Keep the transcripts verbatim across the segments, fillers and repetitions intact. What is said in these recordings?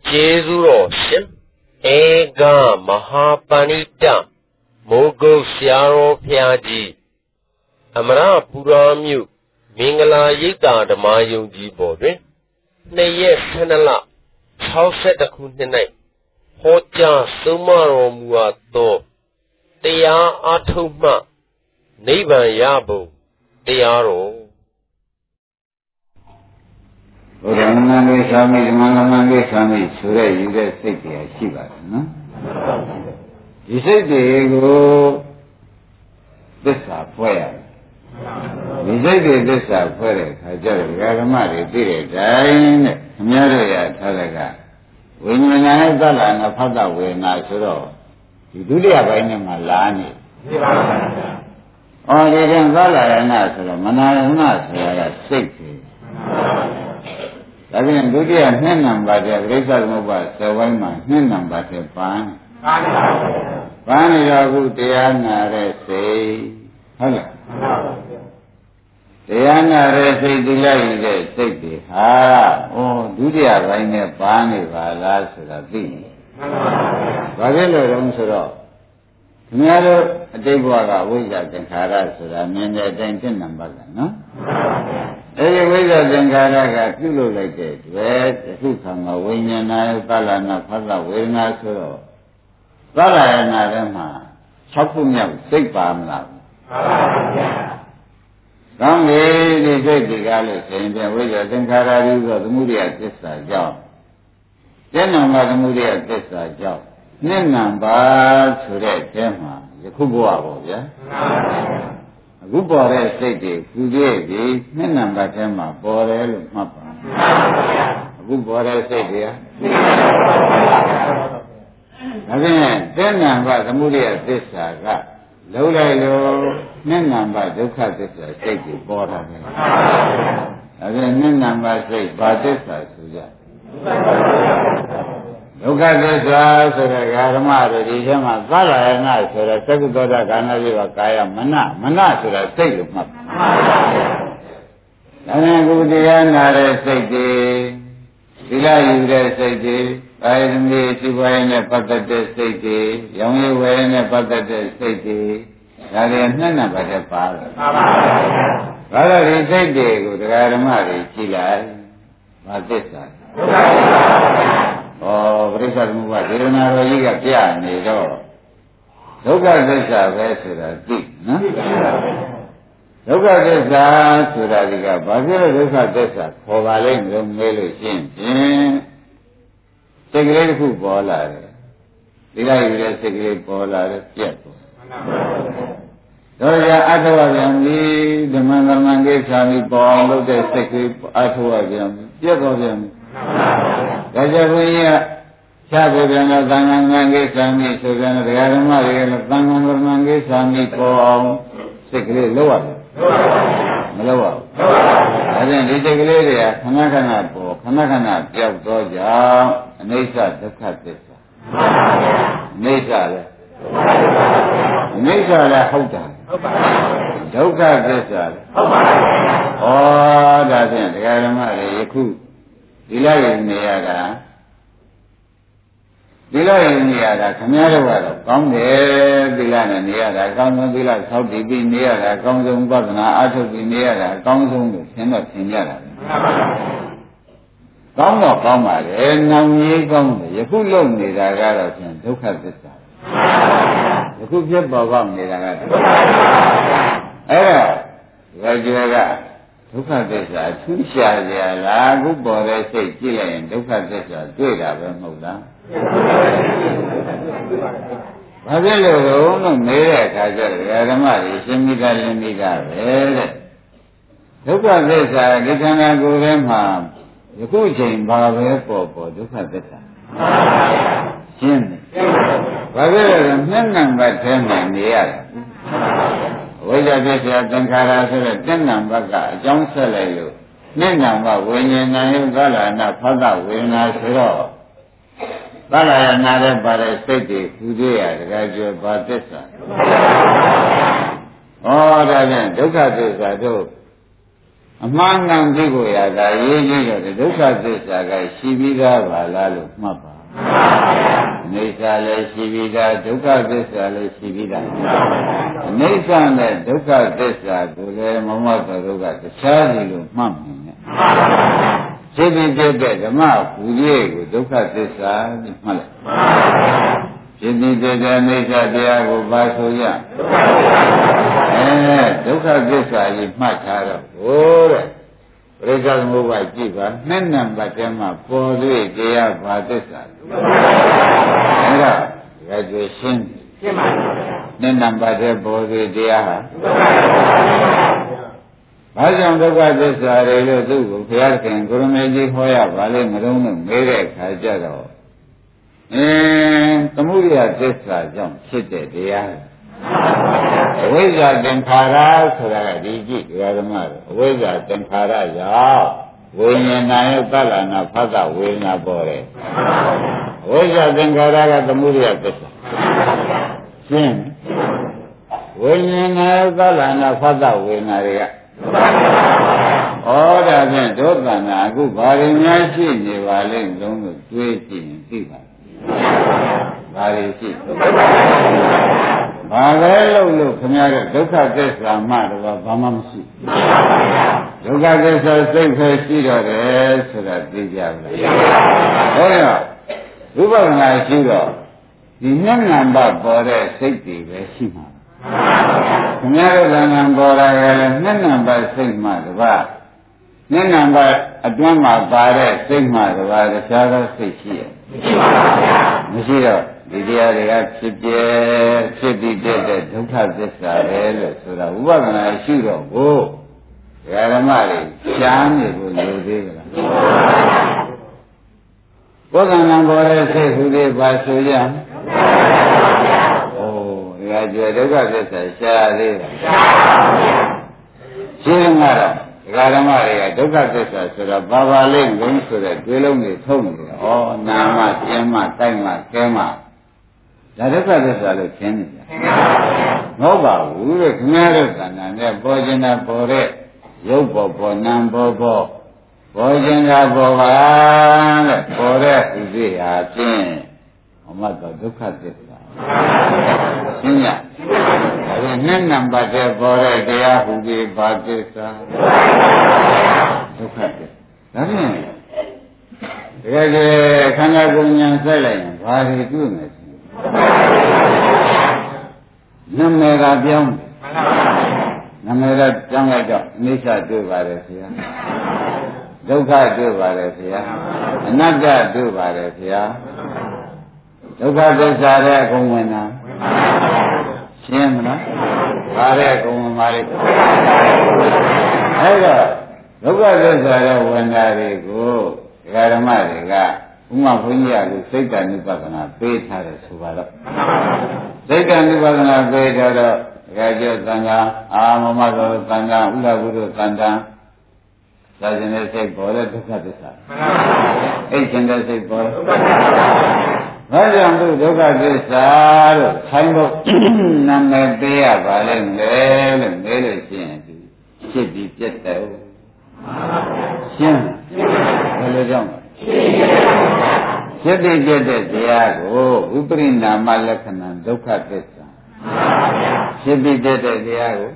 Jezuro Shin Ega Mahapanita Mogo Siaro Piaji Amara Puramyu Mingala Yita the Mayunji Bodre Neye Senala Chauset Kunine Hoja Sumaro Muato Tea Atuma Neva Yabo Tearo Uramanga Sami, Mangamanga Sami, Sura, you get sick here, Shiva, no? You said they go this up where? You said they this up where? I tell you, Yagamari did it, I Maria Talaga. When you have the land of Pada, we're not sure. You do the Abane Malani. Oh, they can go and ask them, and I am not sick. Again, do the hand number, the result mobile, so one man, hand number, the pan. Pan is a good Diana, say, hello. Diana, say, delay, safety. Ah, oh, do the Avine pan if I last the thing. Vagelo don't so. Tomorrow, a day was a week at the Hara, so I mean the attention number, no? Every way that Zengaraga, you look like it. Where who come away and I, Palana, Pala, Wilna, so. Palana, Rema, Chapumia, Sick Pamla. Some way they say the Gallus, and then we are Zengara, you got the moody at this job. Then I'm not the moody at this job. Then I'm bad to that, Gemma, the Kubo, yeah? Good boy, say, who gave thee, men number Gemma, Borel, Mappa. Good boy, say, dear. Again, ten number the moody at this saga. Lola, low, men number, look at this, say, the border. Again, men number say, but this, Suja. Look at this, so the Garama, the Jama, Gala, and I, so the Sekudoda Ganaji, Kaya, Mana, Mana, so the state of Map. And then go to the end, I say, Sila, you say, I am the Siva Patata state, young way in a Patata state, that is none but a power. Rather, he said, go to Garama, Chila, what this time. Oh, Brisa Muba, Dirna Royiga Piani, look at this, Vesera, deep, no? Look at this, Suradiga, Bagir, look at this, Kovaling, the Melushin, take a great footballer. Did I even take a great baller? Yes. So, Atawagam, the Mangamange, Sami, Paul, look at the Atawagam, Jacobim. Rajapuya, Sabudana, Tangangange, Sami, Sugana, the Garama, Tangangange, Sami, Paul, Secret Lower. Lower. And then they take a lady, Kanakana, Kanakana, Piab Doja, Nesa, the Katesa. Nesa, Nesa, the Hota. Doka Desa. Oh, that's it, the Garama, Yaku. Dila in the Yada Dila in the Yada, Kamara, come there, Dila and the Yada, come on Dila, how to be near, comes on Badana, out of the near, comes on the Senate in Yada. Come on, come on, and now ye come, you could loan me the Garas and took her this time. You could get Babam the Garas. Eh, where you are. Look at this, two shares, a good boy, say, Chile, and look at this, do it, I don't know that. But then the own Mary, I said, Ramari, send me that, let me that. Look at this, I get an go them harm. The good chain, Baba, Popo, look at this. Jim. But there is none but ten and the other. Whether this is a Tankara, ten number, John Salayo, nine number, when you know Gala and a father will not show. Gala another but a city, who dare, graduate Batista. Oh, then, look at this, I do. အမှန်ကန်သိဖို့ရတာရေးကြည့်တော့ဒုက္ခသစ္စာကရှိပြီးသားပါလားလို့မှတ်ပါအိဋ္ဌာလည်းရှိပြီးသားဒုက္ခသစ္စာလည်းရှိပြီးသားအိဋ္ဌာနဲ့ဒုက္ခသစ္စာကိုလည်းမမတော်တို့ကတခြားစီလို့မှတ်မြင်တယ်ဖြစ်ပြီးဖြစ်တဲ့ဓမ္မဘူရိကိုဒုက္ခသစ္စာလို့မှတ်လိုက်ဖြစ်ပြီးဖြစ်တဲ့အိဋ္ဌာတရားကိုပါဆိုရအဲဒုက္ခသစ္စာကြီးမှတ်ထားတော့ဟိုတဲ့ပရိစ္ဆေသမုပ္ပါကြည့်ပါနှစ်နံပါတ်ထဲမှာပေါ်တွေ့တရားဘာသစ္စာအဲဒါကြွယ်ရှင်းရှင်းပါဘူးနှစ်နံပါတ်ထဲပေါ်တွေ့တရားဟာဘာကြောင့်ဒုက္ခသစ္စာတွေလို့သူ့ကိုဘုရားခင်ကိုရမေကြီးဟောရပါလိမ့်မလို့မေးတဲ့အခါကျတော့အင်းသမုဒိယသစ္စာကြောင့်ဖြစ်တဲ့တရားအဝိဇ္ဇာသင်္ခါရဆိုတာကဒီကြည့်ဒကာဓမ္မတို့အဝိဇ္ဇာသင်္ခါရကြောင့်ဝိညာဏရဲ့သလ္လနာဖတ်တာဝေဒနာပေါ်တယ်အဝိဇ္ဇာသင်္ခါရကသမုဒိယသစ္စာရှင်းဝိညာဏရဲ့သလ္လနာဖတ်တာဝေဒနာတွေကဩဒါဖြင့်ဒုက္ခနာအခုဘာတွေများရှိနေပါလိမ့်လုံးလို့တွေးကြည့်ရင်သိပါဘာတွေရှိဘာလဲလို့လို့ခင်ဗျားတို့ဒုက္ခသစ္စာမှတော့ဘာမှမရှိဒုက္ခသစ္စာစိတ်ပဲရှိတော့တယ်ဆိုတာသိကြပါလားဟုတ်ရောဝိပဿနာရှိတော့ဒီဉာဏ်နံပါတ်ပေါ်တဲ့စိတ်တွေပဲရှိမှာခင်ဗျားတို့ဉာဏ်နံပေါ်တာကလည်းဉာဏ်နံပါတ်စိတ်မှတပါးဉာဏ်နံပါတ်အတွင်းမှာပါတဲ့စိတ်မှတပါးတခြားသောစိတ်ရှိရဲ့မရှိပါဘူးဗျာမရှိတော့ဒီတရားတွေကဖြစ်ပြဖြစ်ပြီးတဲ့ဒုက္ခသစ္စာပဲလို့ဆိုတာဝိပဿနာရှိတော့ကိုဓမ္မတွေရှားနေကိုလိုသေးကြလားဘောဓနာပေါ်တဲ့စိတ်ဟူလေးပါဆိုကြ။အိုးဒီကကျွဲဒုက္ခသစ္စာရှားသေးတယ်။ရှားပါဗျာ။ရှင်းကတော့ဒကာဓမ္မတွေကဒုက္ခသစ္စာဆိုတော့ဘာပါလိမ့်လုံးဆိုတဲ့တွေးလုံးတွေထုံးနေတယ်။ဩနာမကျင်းမတိုက်မကဲမဒါဒုက္ခသစ္စာလို့ရှင်းနေကြ။မဟုတ်ပါဘူးတဲ့ခင်ဗျားတို့ကဏ္ဍနဲ့ပေါ်ကျင်တာပေါ်တဲ့ရုပ်ပေါ်ပေါ်နာမ်ပေါ်ပေါ်ပေါ်ကျင်တာပေါ်ပါတဲ့ပေါ်တဲ့ဥသိဟာဖြင့်အမတ်တော့ဒုက္ခသစ္စာရှင်းရဒါဖြင့်နှစ်နံပါတ်တဲ့ပေါ်တဲ့တရားဟူပြီးဘာသစ္စာဒုက္ခသစ္စာဒါဖြင့်တကယ်လေခန္ဓာကိုယ်ဉာဏ်စိုက်လိုက်ရင်ဘာတွေတွေ့မယ်နာမည်ကပြောင်းနာမည်ကပြောင်းလိုက်တော့အနိစ္စတွေ့ပါတယ်ဆရာဒုက္ခတွေ့ပါတယ်ဆရာအနတ္တတွေ့ပါတယ်ဆရာဒုက္ခသစ္စာတဲ့အကုန်ဝင်တာရှင်းမလားဘာတဲ့အကုန်ဝင်ပါလိမ့်အဲ့တော့ဒုက္ခသစ္စာတဲ့ဝင်တာတွေကိုဒကာဓမ္မတွေကဥမာဘုန်းကြီးကလူစိတ်တ ानु ပဒနာပေးထားတယ်ဆိုပါတော့စိတ်တ ानु ပဒနာပေးထားတော့ဒကာကျော်သံဃာအာမမတော်သံဃာဥလဘုရုသံဃာသာရှင်တဲ့စိတ်ပေါ်တဲ့ဒုက္ခသစ္စာအိတ်ရှင်တဲ့စိတ်ပေါ်ဘာကြောင့်ဒုက္ခသစ္စာလို့ခိုင်းဖို့နာမည်ပေးရပါလိမ့်မယ်လို့မေးလို့ရှိရင်ဖြစ်ပြီးပြတ်တယ်ရှင်းဘယ်လိုကြောင့်ဖြစ်ပြီးပြတ်တဲ့တရားကိုဥပရိနာမလက္ခဏာဒုက္ခသစ္စာဖြစ်ပြီးပြတ်တဲ့တရားကို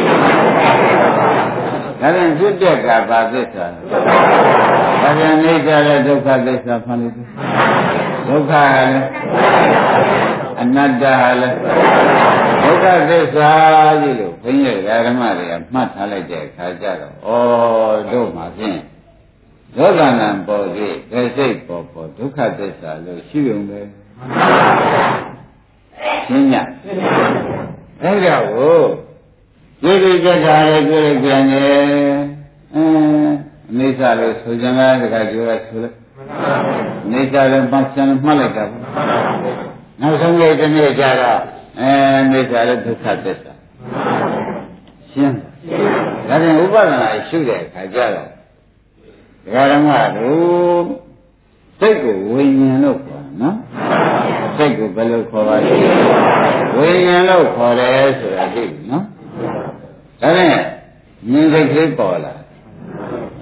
ဒါပြန်ဖြစ်တဲ့ကဘာသစ္စာဒါပြန်နေကြတဲ့ဒုက္ခသစ္စာဖန်လို့ဒုက္ခဟာလည်းအနတ္တဟာလည်းဒုက္ခသစ္စာကြီးလို့ဘုန်းကြီးဓမ္မတွေကမှတ်ထားလိုက်တဲ့အခါကျတော့ဩတို့မှာဖြင့်ဒုက္ခနာပေါ်ပြီးသိစိတ်ပေါ်ပေါ်ဒုက္ခသစ္စာလို့ရှိုံပဲရှင်းညအဲ့ဒါကိုဒီဒီကြတာလည်းကြည့်ပြန်နေအင်းအနိစ္စလို့ဆိုကြတာတခါပြောရဆိုလိုက်အနိစ္စလည်းပတ်စံမှတ်လိုက်တာနောက်ဆုံးလေးတစ်နေ့ကျတော့အဲအနိစ္စလည်းဒုက္ခသစ္စာရှင်းဒါပြန်ဥပဒနာရှုတဲ့အခါကျတော့ဒကာဓမ္မတို့စိတ်ကိုဝိညာဉ်လို့ခေါ်နော်စိတ်ကိုဘယ်လိုခေါ်ပါလဲဝိညာဉ်လို့ခေါ်တယ်ဆိုတာသိပြီနော်ဒါနဲ့ဉာဏ်စိတ်ကလေးပေါ်လာ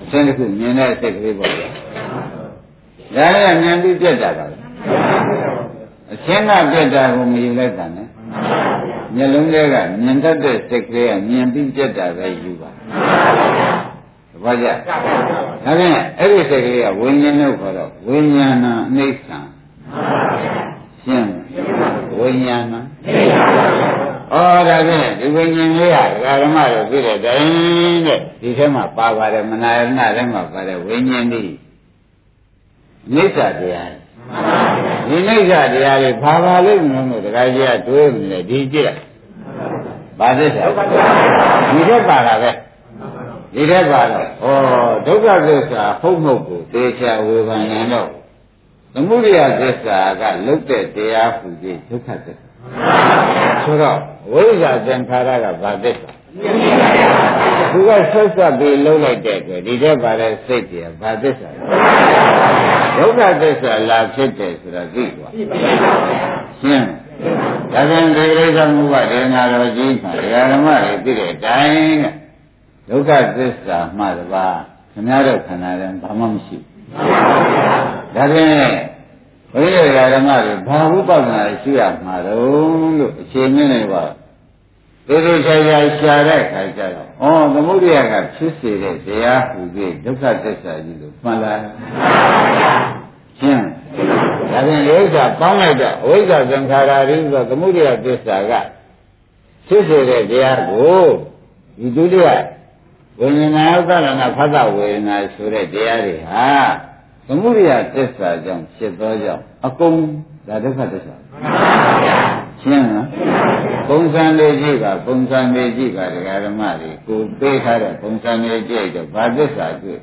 အချင်းတစ်ခုမြင်တဲ့စိတ်ကလေးပေါ့ဗျာဒါကဉာဏ်ပြီးပြတ်တာပါပဲအချင်းကပြတ်တာကိုမယူလိုက်တာနဲ့မျက်လုံးတွေကမြင်တတ်တဲ့စိတ်ကလေးကမြင်ပြီးပြတ်တာပဲယူပါဘာကြဒါဖြင့်အဲ့ဒီစိတ်ကလေးကဝိညာဉ်လို့ခေါ်တော့ဝိညာဏအနိစ္စံရှင်းဝိညာဏဩဒါဖြင့်ဒီဝိညာဉ်လေးကဓမ္မတို့ပြတဲ့တိုင်းတဲ့ဒီထဲမှာပါပါတယ်မနာယနာထဲမှာပါတယ်ဝိညာဉ်ဒီနိစ္စတရားဒီနိစ္စတရားလေးဘာပါလိမ့်မလို့တခါကြီးကတွေးနေတယ်ဒီကြည့်လိုက်ဘာသစ္စာဒီထက်ပါတာပဲဒီထက်ပါတော့ဩဒုက္ခသစ္စာဟုတ်မဟုတ်ကိုသေချာဝေဖန်ရင်တော့သမုဒယသစ္စာကလုတ်တဲ့တရားဟူပြီးဒုက္ခသစ္စာဆိုတော့ဝိဇ္ဇာသင်္ခါရကဘာသစ္စာသူကဆက်ဆက်ပြီးလှုပ်လိုက်တဲ့အတွက်ဒီထက်ပါတဲ့စိတ်တွေကဘာသစ္စာဒုက္ခသစ္စာလာဖြစ်တယ်ဆိုတာသိသွားရှင်းဒါကြောင့်ဒီကိစ္စမှုကဒေနာတော်ကြီးမှာဒကာဓမ္မတွေသိတဲ့အတိုင်းကဒုက္ခသစ္စာမှတပါးခင်ဗျားတို့ခန္ဓာလည်းဘာမှမရှိဘူးဒါဖြင့်ဘုရားဓမ္မတွေဘာဝိပဿနာရှိရမှာတော့လို့အချိန်မြင့်နေပါဒီလိုဆရာရှာတဲ့ခါကျတော့ဩသမုဒိယကဖြစ်စေတဲ့တရားဟူပြီးဒုက္ခသစ္စာကြီးလို့မှန်လားရှင်းဒါဖြင့်ဝိဇ္ဇာပေါင်းလိုက်တော့ဝိဇ္ဇာသင်္ခါရရင်းဆိုသမုဒိယသစ္စာကဖြစ်စေတဲ့တရားကိုဒီဒုတိယဝိညာဏဥပါဒနာဖတ်တာဝေဒနာဆိုတဲ့တရားတွေဟာသမုဒိယသစ္စာကြောင့်ဖြစ်သောကြောင့်အကုန်ဒါဒုက္ခသစ္စာရှင်းလားပုံစံလေးကြည့်ပါပုံစံလေးကြည့်ပါဒကာဓမ္မတွေကိုပေးထားတဲ့ပုံစံလေးကြည့်တော့ဘာသစ္စာတွေ့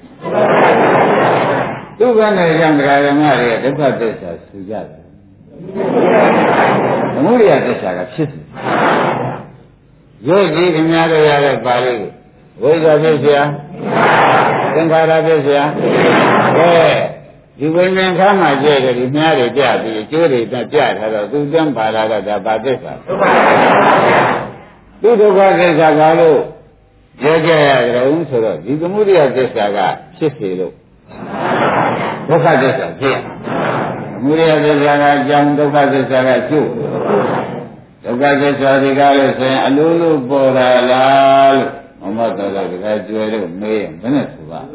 သူကလည်းကြောင့်ဒကာဓမ္မတွေဒုက္ခသစ္စာဆူကြတယ်သမုဒိယသစ္စာကဖြစ်တယ်ရုပ်ကြီးခင်ဗျားတို့ရတဲ့ပါဠိဝိဇ္ဇာဖြစ်เสียသင်္ခါရဖြစ်เสียကဲဒီဝိညာဉ်ခါမှကျဲတယ်ဒီမြားတွေပြပြီးအကျိုးတွေတက်ပြထားတော့သူတန်းပါလာတော့ဒါဘာသစ္စာသူဒုက္ခသစ္စာကလို့ပြောကြရကြုံဆိုတော့ဒီသမုဒိယသစ္စာကဖြစ်စေလို့ဒုက္ခသစ္စာဖြစ်သမုဒိယသစ္စာကအကြောင်းဒုက္ခသစ္စာကကျိုးဒုက္ခသစ္စာဒီကားလို့ဆိုရင်အလိုလိုပေါ်လာလားလို့မမတော်တော့ဒီကကျွဲလို့မေးရင်ဘယ်နဲ့ဆိုပါ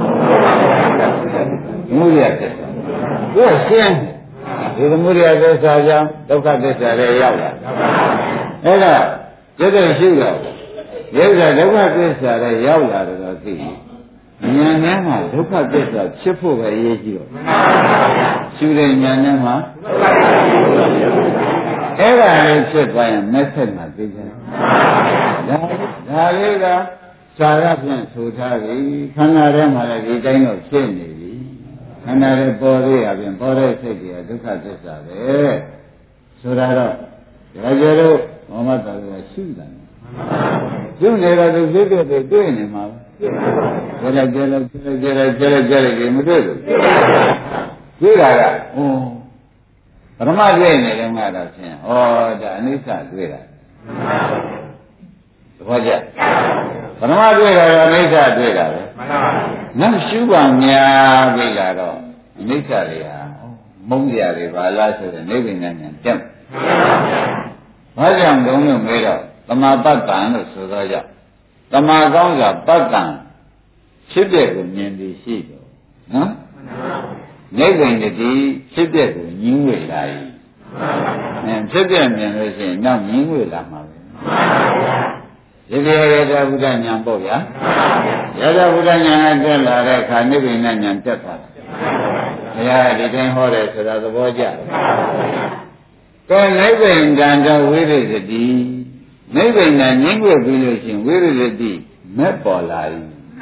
သမုဒိယသစ္စာသူကရှင်းဒီသမုဒိယသစ္စာကြောင့်ဒုက္ခသစ္စာတွေရောက်လာအဲ့ဒါကျတဲ့ရှိတော့ဒီဥစ္စာဒုက္ခသစ္စာတွေရောက်လာတယ်တော့သိဉာဏ်ထဲမှာဒုက္ခသစ္စာဖြစ်ဖို့ပဲအရေးကြီးတော့ရှုတဲ့ဉာဏ်ထဲမှာအဲ့ဒါလေးဖြစ်သွားရင်မက်ဆက်မှာသိကြတယ်ဒါဒါလေးကစာရဖြင့်ဆိုထားပြီခန္ဓာထဲမှာလည်းဒီတိုင်းတော့ဖြစ်နေပြီခန္ဓာရဲ့ပေါ်သေးရပြင်ပေါ်တဲ့စိတ်တွေကဒုက္ခသစ္စာပဲဆိုတာတော့ဒါကြတော့မမတော်ကရှုတယ်ရှုနေတော့သူသိတဲ့တွေတွေ့နေမှာပဲကြဲကြဲကြဲကြဲကြဲကြဲကြဲမတွေ့ဘူးတွေ့တာကဟိုပရမတွေ့နေတယ်မှာတော့ဖြင့်ဩဒါအနိစ္စတွေ့တာသဘောကျပရမတွေ့တာတော့အနိစ္စတွေ့တာပဲနောက်ရှုပါများပြီလာတော့အနိစ္စတွေဟာမုန်းကြတွေပါလားဆိုတဲ့နိဗ္ဗာန်ဉာဏ်တက်ဘာကြောင့်လုံးလို့မေးတော့သမာပတ္တံလို့ဆိုတော့ကြောင့်သမာကောင်းစွာပတ္တံဖြစ်တဲ့ကိုမြင်ပြီးရှိတော့နော်နိဗ္ဗာန်တည်းဖြစ်တဲ့ကိုညင်းဝေလာ၏အဲဖြစ်တဲ့မြင်လို့ရှိရင်နောက်ညင်းဝေလာမှာပဲဒီလိုရတဘုဒ္ဓဉာဏ်ပေါ့ဗျာရတဘုဒ္ဓဉာဏ်ကတက်လာတဲ့အခါနိဗ္ဗာန်ဉာဏ်တက်သွားတယ်ဘုရားဒီတိုင်းဟောတယ်ဆိုတာသဘောကျတယ်ကဲနိဗ္ဗာန်တန်တော်ဝိရိယတိနိဗ္ဗာန်နဲ့ညှင်းွယ်ပြီးလို့ရှိရင်ဝိရိယတိမက်ပေါ်လာ၏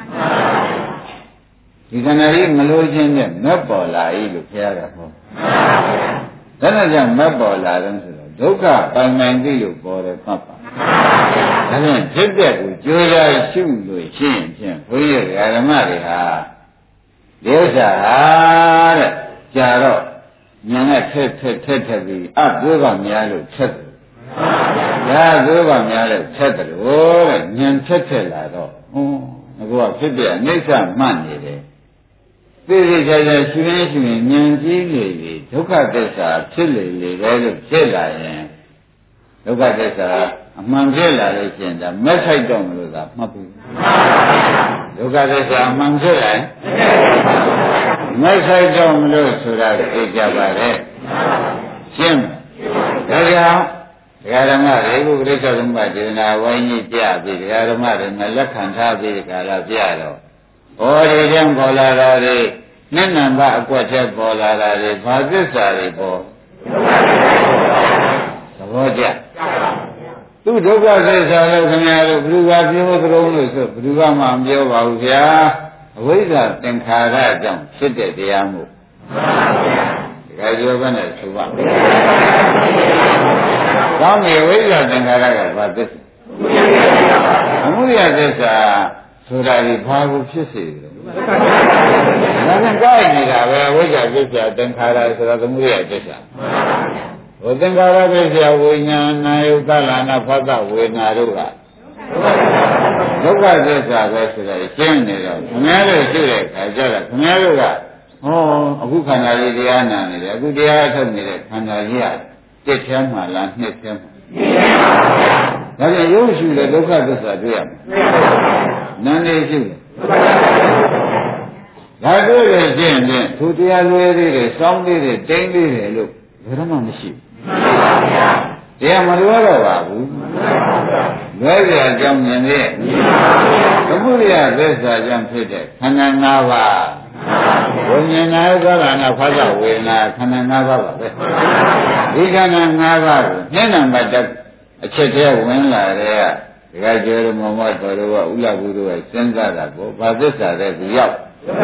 ဒီခန္ဓာကြီးမလို့ခြင်းနဲ့မက်ပေါ်လာ၏လို့ဘုရားကဟောဒါနဲ့ကြောင့်မက်ပေါ်လာတယ်ဆိုတော့ဒုက္ခပိုင်ပိုင်သိလို့ပေါ်တယ်မှတ်ပါဒါဖြင့်ဖြစ်တဲ့ကိုကြိုးစားရှုလို့ရှိရင်ဖြင့်ဘုရားဓမ္မတွေဟာဒီဥစ္စာဟာတဲ့ကြာတော့ဉာဏ်နဲ့ထက်ထက်ထက်ထက်ပြီးအသွေးကများလို့ထက်တယ်။ဒါသွေးကများလို့ထက်တယ်လို့တဲ့ဉာဏ်ထက်ထက်လာတော့ဟွန်းအခုကဖြစ်ပြအိဋ္ဌမှတ်နေတယ်သိသိချာချာရှင်ရင်ရှင်ရင်ဉာဏ်ကြီးနေပြီဒုက္ခသစ္စာဖြစ်လေလေပဲလို့ဖြစ်လာရင်ဒုက္ခသစ္စာအမှန်ဖြစ်လာလို့ရှင်ဒါမက်ဆိုင်တော့မလို့သာမှတ်ဘူးဒုက္ခသစ္စာအမှန်ဖြစ်လာရင်မက်ဆိုင်တော့မလို့ဆိုတာသိကြပါလေရှင်းဒါကြောင့်ဒကာဓမ္မတွေကိုပြိဿသမုပ္ပါဒေနာဝိုင်းကြီးပြပြီးဒကာဓမ္မတွေနဲ့လက်ခံထားပြီးခါလာပြတော့ဟောဒီကျမ်းပေါ်လာတာတွေနဲ့နံပါတ်အကွက်ချက်ပေါ်လာတာတွေဘာသစ္စာတွေပေါ်သဘောကျသူဒုက္ခသစ္စာလို့ခင်ဗျားတို့ဘယ်သူကပြောသလုံးလို့ဆိုဘယ်သူကမှမပြောပါဘူးဗျာအဝိဇ္ဇာသင်္ခါရကြောင့်ဖြစ်တဲ့တရားမို့ဒကာကျော်ကနဲ့ဆိုပါကောင်းပြီဝိဇ္ဇာသင်္ခါရကဘာသစ္စာအမှုရသစ္စာဆိုတာဒီဘာကိုဖြစ်စေတယ်။ဒါကကြိုက်နေတာပဲဝိဇ္ဇာသစ္စာသင်္ခါရဆိုတာသမုဒယသစ္စာ။ဟိုသင်္ခါရသစ္စာဝိညာဏနာယုသလနာဖသဝေနာတို့ကဒုက္ခသစ္စာပဲဆိုတော့ရှင်းနေတော့ခင်ဗျားတို့ရှိတဲ့ခါကျတော့ခင်ဗျားတို့ကဟောအခုခန္ဓာလေးတရားနာနေတယ်အခုတရားထုတ်နေတဲ့ခန္ဓာကြီးကတစ်ထဲမှာလားနှစ်ထဲမှာဒါပြန်ရုပ်ရှိတဲ့ဒုက္ခသစ္စာတွေ့ရမယ်နန္ဒီရှိတယ်ဒါတွေ့လို့ရှိရင်သူတရားလွဲသေးတယ်စောင်းသေးတယ်တိမ့်သေးတယ်လို့ဘယ်တော့မှမရှိဘူးတရားမလွဲတော့ပါဘူးလွဲကြအကြောင်းမြင်သေးသမုဒယသစ္စာကြောင့်ဖြစ်တဲ့ခန္ဓာ၅ပါးဝိညာဏနာယုသလနာဖသဝေဒနာခန္ဓာ၅ပါးပါပဲဒီခန္ဓာ၅ပါးကိုမျက်နှာမှာတက်အချက်တည်းဝင်လာတဲ့ကဒကာကျော်တို့မောင်မတော်တို့ကဥလကုတို့ကစဉ်းစားတာကိုဘာသစ္စာတဲ့သူရောက်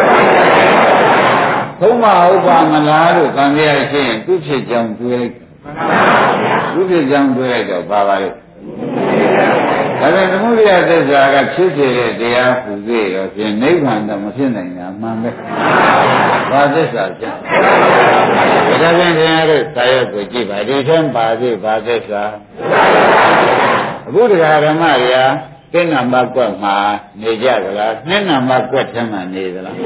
ဘုမဟုတ်ပါမလားလို့သံဃာရှိရင်သူဖြစ်ကြောင်းတွေးလိုက်သူဖြစ်ကြောင်းတွေးလိုက်တော့ပါပါလို့ဒါပေမဲ့သမုဒယသစ္စာကဖြစ်စေတဲ့တရားဟူသေးရောဖြင့်နိဗ္ဗာန်တော့မဖြစ်နိုင်တာမှန်ပဲဘာသစ္စာကျဒါဖြင့်ခင်ဗျားတို့သာယကိုကြည့်ပါဒီထက်ပါသေးဘာသစ္စာအခုတရားဓမ္မရာသိဏမကွက်မှာနေကြသလားနှစ်နံပါတ်ကွက်ထဲမှာနေသလား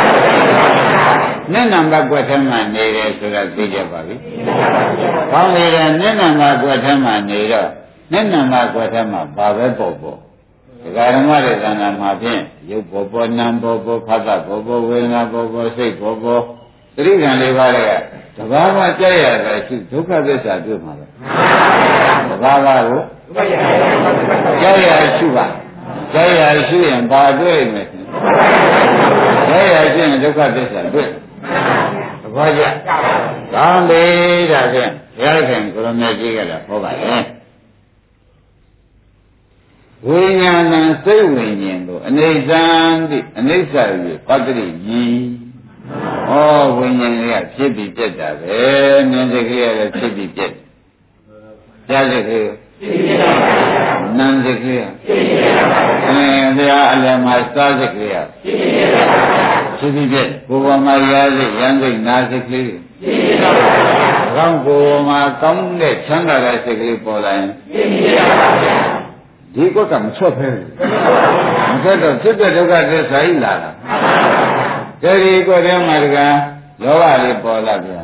နှစ်နံပါတ်ကွက်ထဲမှာနေတယ်ဆိုတာသိကြပါပြီ။ကောင်းပြီလေနှစ်နံပါတ်ကွက်ထဲမှာနေတော့နှစ်နံပါတ်ကွက်ထဲမှာဘာပဲပေါ့ပေါ့ဒကာဓမ္မတွေသံဃာမှာဖြင့်ရုပ်ပေါ်ပေါ်နာမ်ပေါ်ပေါ်ဖသပေါ်ပေါ်ဝေဒနာပေါ်ပေါ်စိတ်ပေါ်ပေါ်သတိခံလေးပါးတွေကတဘာဝကြက်ရတာရှိဒုက္ခသစ္စာတွေ့မှာပဲတဘာဝကိုကြက်ရရှိပါကြက်ရရှိရင်ဘာတွေ့မယ်ကြက်ရရှိရင်ဒုက္ခသစ္စာတွေ့တဘာကြကောင်းပြီဒါဖြင့်ဘုရားခင်ကိုရမေကြီးကလည်းဟောပါရဲ့ဝိညာဏစိတ်ဝိညာဉ်ကိုအနိစ္စံတိအနိစ္စ၍ပတ္တိကြီးဩဝိညာဉ်ကဖြစ်ပြီးပြတ်တာပဲဉာဏ်စိတ်ကလေးလည်းဖြစ်ပြီးပြတ်ကြားစိတ်ကလေးနာမ်စိတ်ကလေးအဲဘုရားအလယ်မှာစားစိတ်ကလေးဖြစ်ပြီးပြတ်ကိုယ်ပေါ်မှာရာစိတ်ရန်စိတ်နာစိတ်ကလေးကောင်းကိုယ်မှာကောင်းတဲ့ချမ်းသာတဲ့စိတ်ကလေးပေါ်လာရင်ဒီကွက်ကမချွတ်ဖဲဘူးမချွတ်တော့ဖြစ်တဲ့ဒုက္ခသစ္စာကြီးလာတာဒီကွက်ထဲမှာတကလောဘလေးပေါ်လာပြန်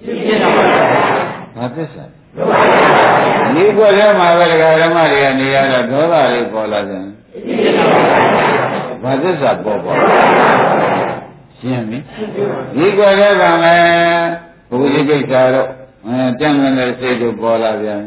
ဘာသစ္စာဒီကွက်ထဲမှာပဲတကဓမ္မတွေကနေရတော့ဒေါသလေးပေါ်လာပြန်ဘာသစ္စာပေါ်ပေါ်ရှင်းပြီဒီကွက်ထဲကလည်းဘုရားကိစ္စတော့အဲတန်တဲ့စိတ်တို့ပေါ်လာပြန်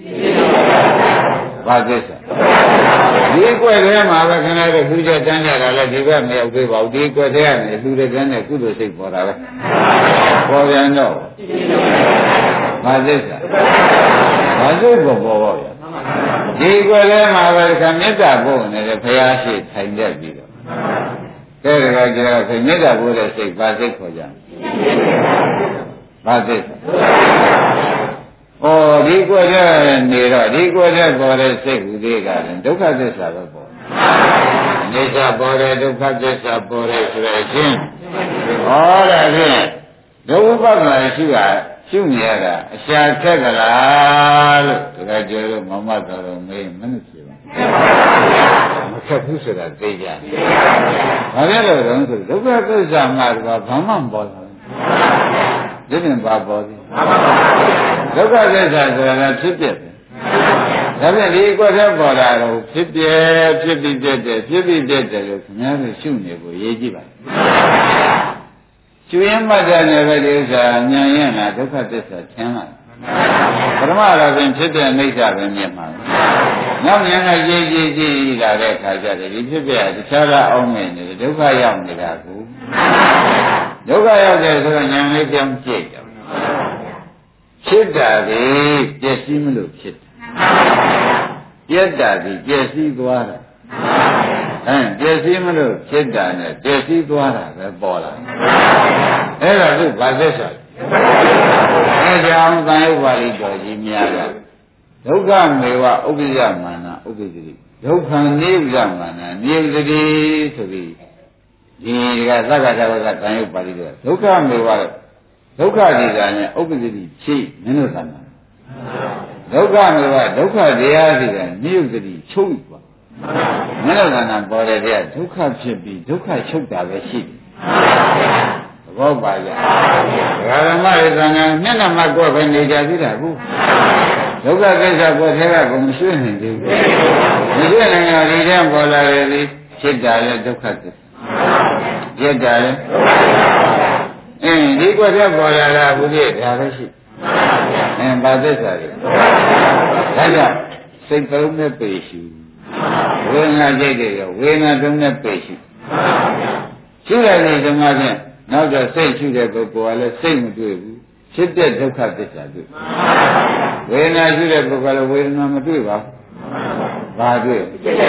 ဘာသစ္စာဒီကွက်ထဲမှာပဲခင်ဗျားတို့ခုချက်တန်းကြတာလည်းဒီဘက်မရောက်သေးပါဘူးဒီကွက်ထဲကနေလူတွေကန်းနဲ့ကုသိုလ်စိတ်ပေါ်တာပဲပေါ်ပြန်တော့ဘာသစ္စာဘာစိတ်ပေါ်ပေါ်ပါဗျာဒီကွက်ထဲမှာပဲခင်မေတ္တာပို့နေတယ်ဘုရားရှိထိုင်တတ်ပြီးတော့တဲ့တကယ်ကြတော့ခင်မေတ္တာပို့တဲ့စိတ်ဘာစိတ်ခေါ်ကြဘာသစ္စာဩဒီကွက်တဲ့နေတော့ဒီကွက်တဲ့ပေါ်တဲ့စိတ်ဟူသေးကလည်းဒုက္ခသစ္စာပဲပေါ်အိဋ္ဌပေါ်တဲ့ဒုက္ခသစ္စာပေါ်တဲ့ဆိုတဲ့အချင်းဟောဒါဖြင့်ဒုက္ခပ္ပလာရှိတာရှုနေရတာအရှာထက်ကလားလို့တကယ်ကြလို့မမတော်တော်မေးမနှဖြစ်ပါမခက်ဘူးဆိုတာသိကြတယ်ဘာလဲလို့တော့ဆိုဒုက္ခသစ္စာမှာတော့ဘာမှမပေါ်ဘူးဒီပြင်ပါပေါ်သည်ဒုက္ခသစ္စာဆိုတာဖြစ်ပြတယ်ဒါဖြင့်ဒီကွက်ထဲပေါ်လာတော့ဖြစ်ပြဖြစ်ပြီးပြတဲ့ဖြစ်ပြီးပြတဲ့လို့ခင်ဗျားတို့ရှုနေဖို့ရေးကြည့်ပါကျွင်းမှတ်တဲ့နယ်ပဲဒီဥစ္စာဉာဏ်ရနာဒုက္ခသစ္စာထင်လာပထမတော့ပြင်ဖြစ်တဲ့အိဋ္ဌပဲမြင်မှာနောက်ဉာဏ်ကရေးရေးကြည့်လာတဲ့အခါကျတော့ဒီဖြစ်ပြတခြားကအောင်းနေတယ်ဒုက္ခရောက်နေတာကိုဒုက္ခရောက်တယ်ဆိုတော့ဉာဏ်လေးပြောင်းကြည့်တယ်ဖြစ်တာဒီပျက်စီးမလို့ဖြစ်တယ်ပြက်တာဒီပျက်စီးသွားတာအဲပျက်စီးမလို့ဖြစ်တာနဲ့ပျက်စီးသွားတာပဲပေါ်လာအဲ့ဒါကဘာသစ္စာအဲကြောင့်သံယုတ်ပါဠိတော်ကြီးများကဒုက္ခမေဝဥပ္ပိယမာနဥပ္ပိတိဒုက္ခနိဗ္ဗာန်မာနနိဗ္ဗတိဆိုပြီးဒီကသက္ကတဝကသံယုတ်ပါဠိတော်ဒုက္ခမေဝဒုက္ခဒီကနဲ့ဥပ္ပိတိဖြည့်မင်းတို့သံဃာဒုက္ခမေဝဒုက္ခတရားဒီကနိဗ္ဗတိချုပ်သွားမင်းတို့ကနာပေါ်တဲ့တရားဒုက္ခဖြစ်ပြီးဒုက္ခချုပ်တာပဲရှိတယ်သဘောပါကြဓမ္မရေသံဃာမျက်နှာမှာကိုယ်ပဲနေကြသေးတာဘူးဒုက္ခကိစ္စကိုယ်ထဲကကိုမရွှေ့နိုင်သေးဘူးမရွှေ့နိုင်တော့ဒီတည်းပေါ်လာတယ်ဒီဖြစ်တာလေဒုက္ခကိစ္စပြက်တာလေအင်းဒီကိုယ်ထဲပေါ်လာတာဘုရားဒါပဲရှိအင်းဘာသစ္စာလဲဒါကြောင့်စိတ်သုံးနဲ့ပေရှိဝေဒနာကြိတ်တွေရောဝေဒနာသုံးနဲ့ပေရှိရှိတယ်ဒီဓမ္မဖြင့်နောက်တော့စိတ်ရှိတဲ့ပုဂ္ဂိုလ်ကလည်းစိတ်မတွေ့ဘူးဖြစ်တဲ့ဒုက္ခသစ္စာတွေ့ဝေဒနာရှိတဲ့ပုဂ္ဂိုလ်ကလည်းဝေဒနာမတွေ့ပါဘူးဘာတွေ့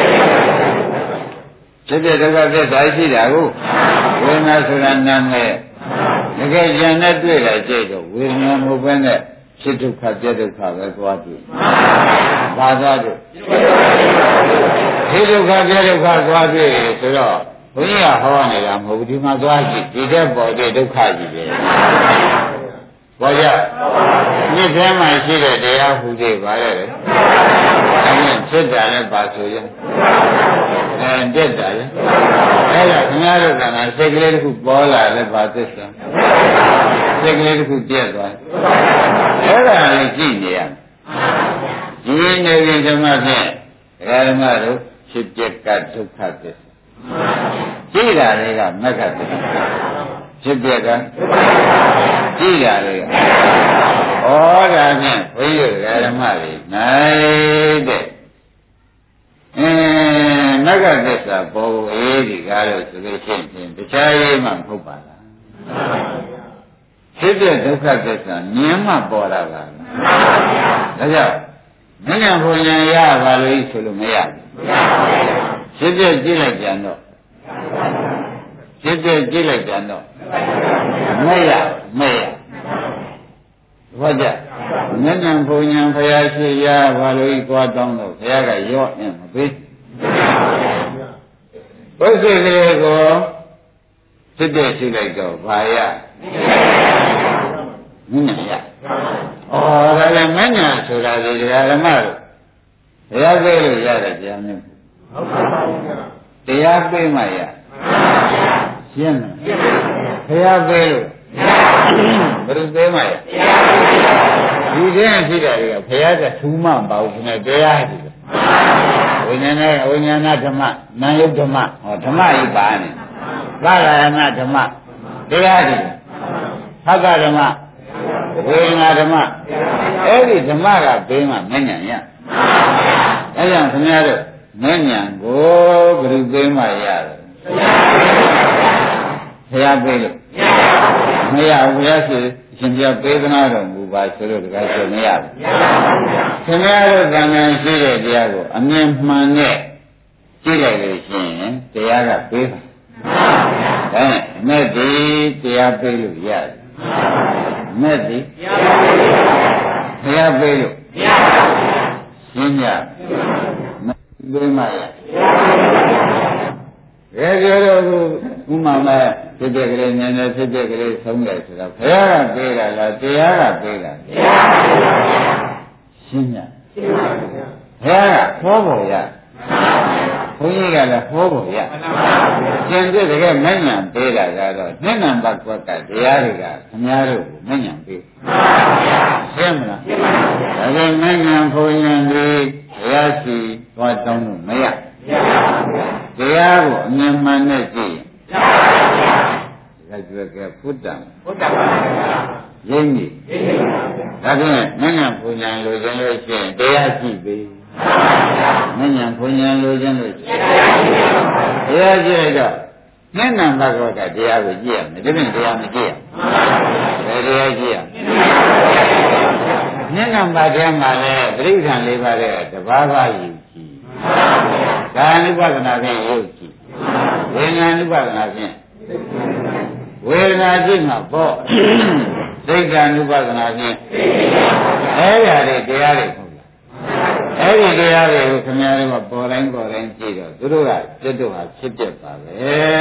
ဖြစ်တဲ့ဒုက္ခသစ္စာရှိတာကိုဝေဒနာဆိုတာနာမည်တကယ်ဉာဏ်နဲ့တွေ့လာကြည့်တော့ဝေဒနာမဟုတ်ဘဲနဲ့ဖြစ်ဒုက္ခပြဒုက္ခပဲသွားတွေ့ဘာသွားတွေ့ဖြစ်ဒုက္ခပြဒုက္ခသွားတွေ့ဆိုတော့ဘုန်းကြီးကဟောနေတာမဟုတ်ဘူးဒီမှာသွားကြည့်ဒီတဲ့ပေါ်တဲ့ဒုက္ခကြီးပဲဘောရဒီထဲမှာရှိတဲ့တရားဟူသေးပါရဲ့လေအဲဖြစ်တာလည်းပါဆိုရင်အဲတက်တာလေအဲ့ဒါခင်ဗျားတို့ကလည်းစိတ်ကလေးတစ်ခုပေါ်လာလည်းပါသစ္စာစိတ်ကလေးတစ်ခုပြက်သွားအဲ့ဒါလည်းကြည့်နေရဒီနေရင်ဓမ္မဖြင့်ဓမ္မတို့ဖြစ်ပြက်ကဒုက္ခသစ္စာကြည့်တာတွေကမက္ခသစ္စာဖြစ်ပြက်ကကြည့်တာတွေကဩဒါဖြင့်ဘုန်းကြီးဓမ္မတွေနိုင်တဲ့အင်းမက္ခသစ္စာပေါ်အေးဒီကားလို့ဆိုလို့ရှိရင်တခြားရေးမှမဟုတ်ပါလားဖြစ်တဲ့ဒုက္ခသစ္စာမြင်မှပေါ်လာတာဒါကြောင့်မဉ္ဇဉ်ဘုံဉာဏ်ရပါလို့ဆိုလို့မရဘူးဖြစ်တဲ့ကြည့်လိုက်ကြတော့ဖြစ်တဲ့ကြည့်လိုက်ကြတော့မရမရဘာကြမဉ္ဇဉ်ဘုံဉာဏ်ဖရာရှိရပါလို့ကြွားတောင်းတော့ဘုရားကရော့ရင်မပေးဘုရားကလေးကိုဖြစ်တဲ့ရှိလိုက်တော့ဘာရမဉ္ဇဉ်ရဩဒါလည်းမဉ္ဇဉ်ဆိုတာဒီဓမ္မတို့တရားသိလို့ရတဲ့တရားမျိုးဟုတ်ပါဘူးတရားသိမှရရှင်းတယ်ဘုရားသိလို့ဘယ်လိုသိမှရဒီတည်းရှိတာတွေကဘုရားကထူးမှမပါဘူးခင်ဗျတရားရှိတယ်ဝိညာဉ်နဲ့ဝိညာဏဓမ္မနာယုတ်ဓမ္မဟောဓမ္မဤပါနေသာရဏဓမ္မတရားရှိတယ်သက္ကဓမ္မဝေဒနာဓမ္မအဲ့ဒီဓမ္မကဘေးမှာမဉ္ဇဉ်ရအဲကြောင့်ခင်ဗျားတို့မဉ္ဇဉ်ကိုဘယ်လိုဘေးမှာရတယ်ဘုရားပေးလို့မရဘူးဘုရားရှိရှင်ပြပေးသနာတော်မူပါဆိုလို့တခါဆိုမရဘူးခင်ဗျားတို့ကံကံရှိတဲ့တရားကိုအမြင်မှန်နဲ့ကြည့်လိုက်လို့ရှိရင်တရားကပေးပါအဲမဲ့ဒီတရားပေးလို့ရတယ်မဲ့ဒီဘုရားပေးလို့ရှင်းကြပေးမှရရေကြတော့ဥမာမဲ့ဖြစ်တဲ့ကလေးနည်းနည်းဖြစ်တဲ့ကလေးဆုံးတယ်ဆိုတော့ဘုရားကပေးတာလားတရားကပေးတာတရားပါဘုရားရှင်းကြရှင်းပါဗျာဘုရားကခေါ်ပေါ်ရဘုန်းကြီးကလည်းဟောဖို့ရကျန်တဲ့တကယ်မဉ္ဇဉ်ပေးတာကတော့နှစ်နံပါတ်ကွက်ကတရားတွေကခင်ဗျားတို့ကိုမဉ္ဇဉ်ပေးရှင်းမလားဒါကြောင့်မဉ္ဇဉ်ဘုန်းကြီးတွေတရားစီသွားတောင်းလို့မရတရားကိုအမြင်မှန်နဲ့ကြည့်ရင်ဒါကြွယ်ကဖုတ္တံဖုတ္တပါရင်းကြီးဒါဖြင့်မဉ္ဇဉ်ဘုန်းကြီးလိုချင်လို့ရှိရင်တရားရှိပြီမဉ္ဇဉ်ဘုန်းကြီးလိုချင်လို့ရှိရင်တရားကြည့်တော့နှစ်နံပါတ်ကတရားကိုကြည့်ရမယ်ဒီပြင်တရားမကြည့်ရဘူးဘယ်တရားကြည့်ရနှစ်နံပါတ်ထဲမှာလည်းပြိဋ္ဌာန်လေးပါးတဲ့တဘာဝယုတ်ကြည့်ကာယ ानु ပါဒနာဖြင့်ယုတ်ကြည့်ဝေဒနာ ानु ပါဒနာဖြင့်ဝေဒနာကြည့်မှာပေါ့စိတ် ानु ပါဒနာဖြင့်အဲ့ဒါတွေတရားတွေဟုတ်လားအဲ့ဒီတရားတွေကိုခင်ဗျားတို့ကပေါ်တိုင်းပေါ်တိုင်းကြည့်တော့သူတို့ကစိတ်တို့ဟာဖြစ်ပြပါပဲ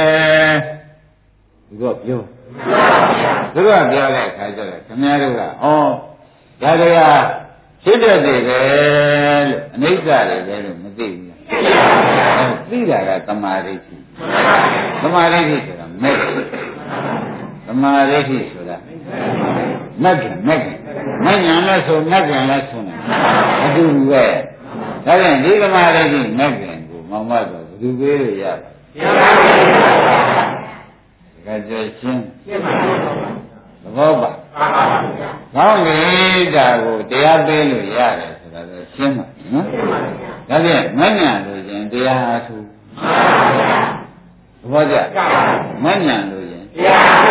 ဒီတော့ပြောသူတို့ကပြောတဲ့အခါကျတော့ခင်ဗျားတို့ကဩဒါတွေကဖြစ်တတ်တယ်ပဲလို့အနိစ္စတွေပဲလို့မသိဘူးလားသိတာကသမာဓိရှိသမာဓိရှိဆိုတာမဲ့သမာဓိရှိဆိုတာမက်ကမက်ကမဉ္ဇဉ်လဲဆိုမက်ကလဲဆိုနေအတူတူပဲဒါပြန်ဒီသမာဓိရှိမက်ကကိုမောင်မဆိုဘယ်သူပေးလို့ရပါ့ဒါကြရှင်းရှင်းပါသဘောပါကောင်းပြီဒါကိုတရားပေးလို့ရတယ်ဆိုတာတော့ရှင်းပါနော်ဒါပြန်မဉ္ဇဉ်လို့ရင်တရားအားထုတ်သဘောကျမဉ္ဇဉ်လို့ရင်တရားအား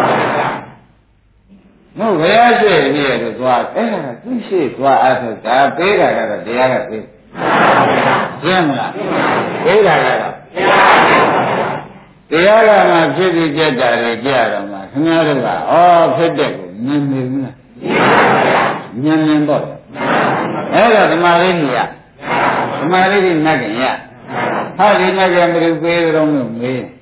ထုတ်ဘုရားရှိပြီလို့သွားအဲ့ဒါကသူရှိသွားအားထုတ်ဒါပေးတာကတော့တရားကပေးရှင်းမလားပေးတာကတော့တရားကမှဖြစ်ပြီးကြက်တာတွေကြရတော့မှခင်ဗျားတို့ကဩဖြစ်တဲ့ကိုမြင်နေဘူးလားမြင်နေတော့အဲ့ဒါဓမ္မလေးကြီးရဓမ္မလေးကြီးနတ်ကင်ရဟာဒီနတ်ကင်ဘယ်လိုပေးကြုံလို့မေး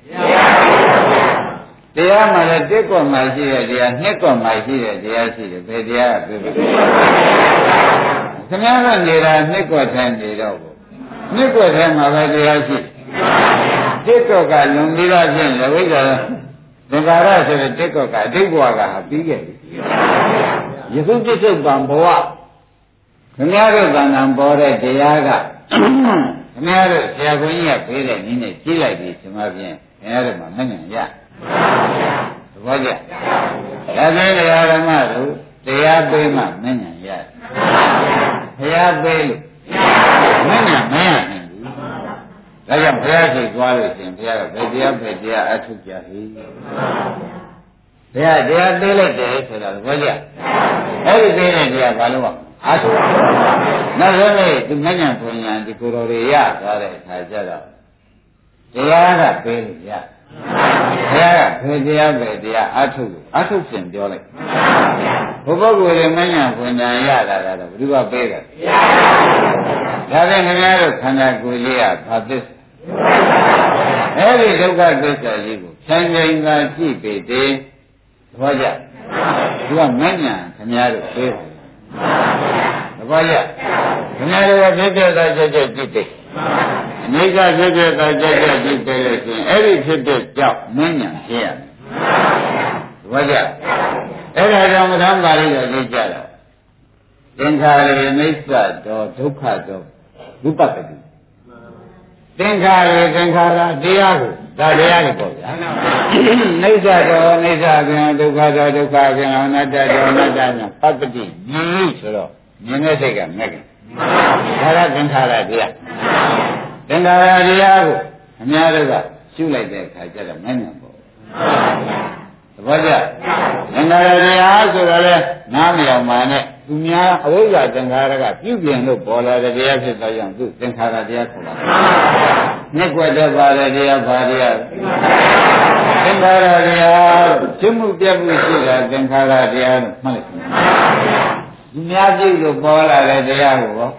တရားမှလည်းတစ်ကွက်မှရှိတဲ့တရားနှစ်ကွက်မှရှိတဲ့တရားရှိတယ်ဘယ်တရားကပြောလဲခင်ဗျားကနေတာနှစ်ကွက်ထဲနေတော့ဘူးနှစ်ကွက်ထဲမှာပဲတရားရှိတစ်ကွက်ကလွန်ပြီးတော့ဖြင့်လဝိဇ္ဇာသင်္ကာရဆိုတဲ့တစ်ကွက်ကအတိတ်ဘဝကဟာပြီးခဲ့ပြီယခုပြစ္ဆုတ်ပံဘဝခင်ဗျားတို့ကံတံပေါ်တဲ့တရားကခင်ဗျားတို့ဆရာဘုန်းကြီးကပေးတဲ့နည်းနဲ့ကြည့်လိုက်ပြီဒီမှာဖြင့်ခင်ဗျားတို့မှမငြိမ်ရသဘောကျဒါဖြင့်တရားဓမ္မတို့တရားပေးမှမငြိမ်ရဘုရားပေးလို့မငြိမ်မရနိုင်ဘူးဒါကြောင့်ဘုရားရှိသွားလို့ရှင်ဘုရားကဘယ်တရားဘယ်တရားအထုတ်ကြဟိဘုရားတရားပေးလိုက်တယ်ဆိုတာသဘောကျအဲ့ဒီပေးတဲ့တရားဘာလို့အားထုတ်နောက်ဆုံးနေ့ဒီမဉ္ဇဉ်ဘုံညာဒီကိုယ်တော်တွေရသွားတဲ့အခါကျတော့တရားကပေးလို့ရဘုရားကဘယ်တရားပဲတရားအထုတ်လို့အထုတ်ရှင်ပြောလိုက်ဘုပုဂ္ဂိုလ်တွေမဉ္ဇဉ်ဘုံညာရတာကတော့ဘယ်သူကပေးတယ်ဒါဖြင့်ခင်ဗျားတို့ခန္ဓာကိုယ်လေးကဘာသစ္စာအဲ့ဒီဒုက္ခသစ္စာကြီးကိုဖြန်းဖြန်းသာကြည့်ပေတယ်သဘောကျသူကမဉ္ဇဉ်ခင်ဗျားတို့ပေးတယ်သဘောကျခင်ဗျားတို့ကဖြစ်ဖြစ်သာချက်ချက်ကြည့်တယ်အနိစ္စဖြစ်ဖြစ်သာချက်ချက်ကြည့်တယ်လို့ဆိုရင်အဲ့ဒီဖြစ်တဲ့ကြောင့်မဉ္ဇဉ်ဖြစ်ရမယ်သဘောကျအဲ့ဒါကြောင့်မထမ်းပါဠိတော်ကြည့်ကြတော့သင်္ခါရေနိစ္စတောဒုက္ခတောဝိပဿတိသင်္ခါရေသင်္ခါရတရားကိုဒါတရားကိုပေါ့ဗျာနိစ္စတောနိစ္စကံဒုက္ခတောဒုက္ခကံအနတ္တတောအနတ္တညာပတ္တိမြင်ဆိုတော့မြင်တဲ့စိတ်ကမဲ့ကဒါကသင်္ခါရတရားသင်္ခါရတရားကိုအများတို့ကရှုလိုက်တဲ့အခါကျတော့မမြင်ပေါ့သဘောကျသင်္ခါရတရားဆိုတော့လေနားမယောင်ပါနဲ့သူများအဝိဇ္ဇာသင်္ခါရကပြုပြင်လို့ပေါ်လာတဲ့တရားဖြစ်သောကြောင့်သူသင်္ခါရတရားခေါ်တာ။နှစ်ကွက်တဲ့ပါတဲ့တရားဘာတရားသင်္ခါရတရားရှင်းမှုပြတ်မှုရှိတာသင်္ခါရတရားလို့မှတ်လိုက်။သူများပြုလို့ပေါ်လာတဲ့တရားကိုရော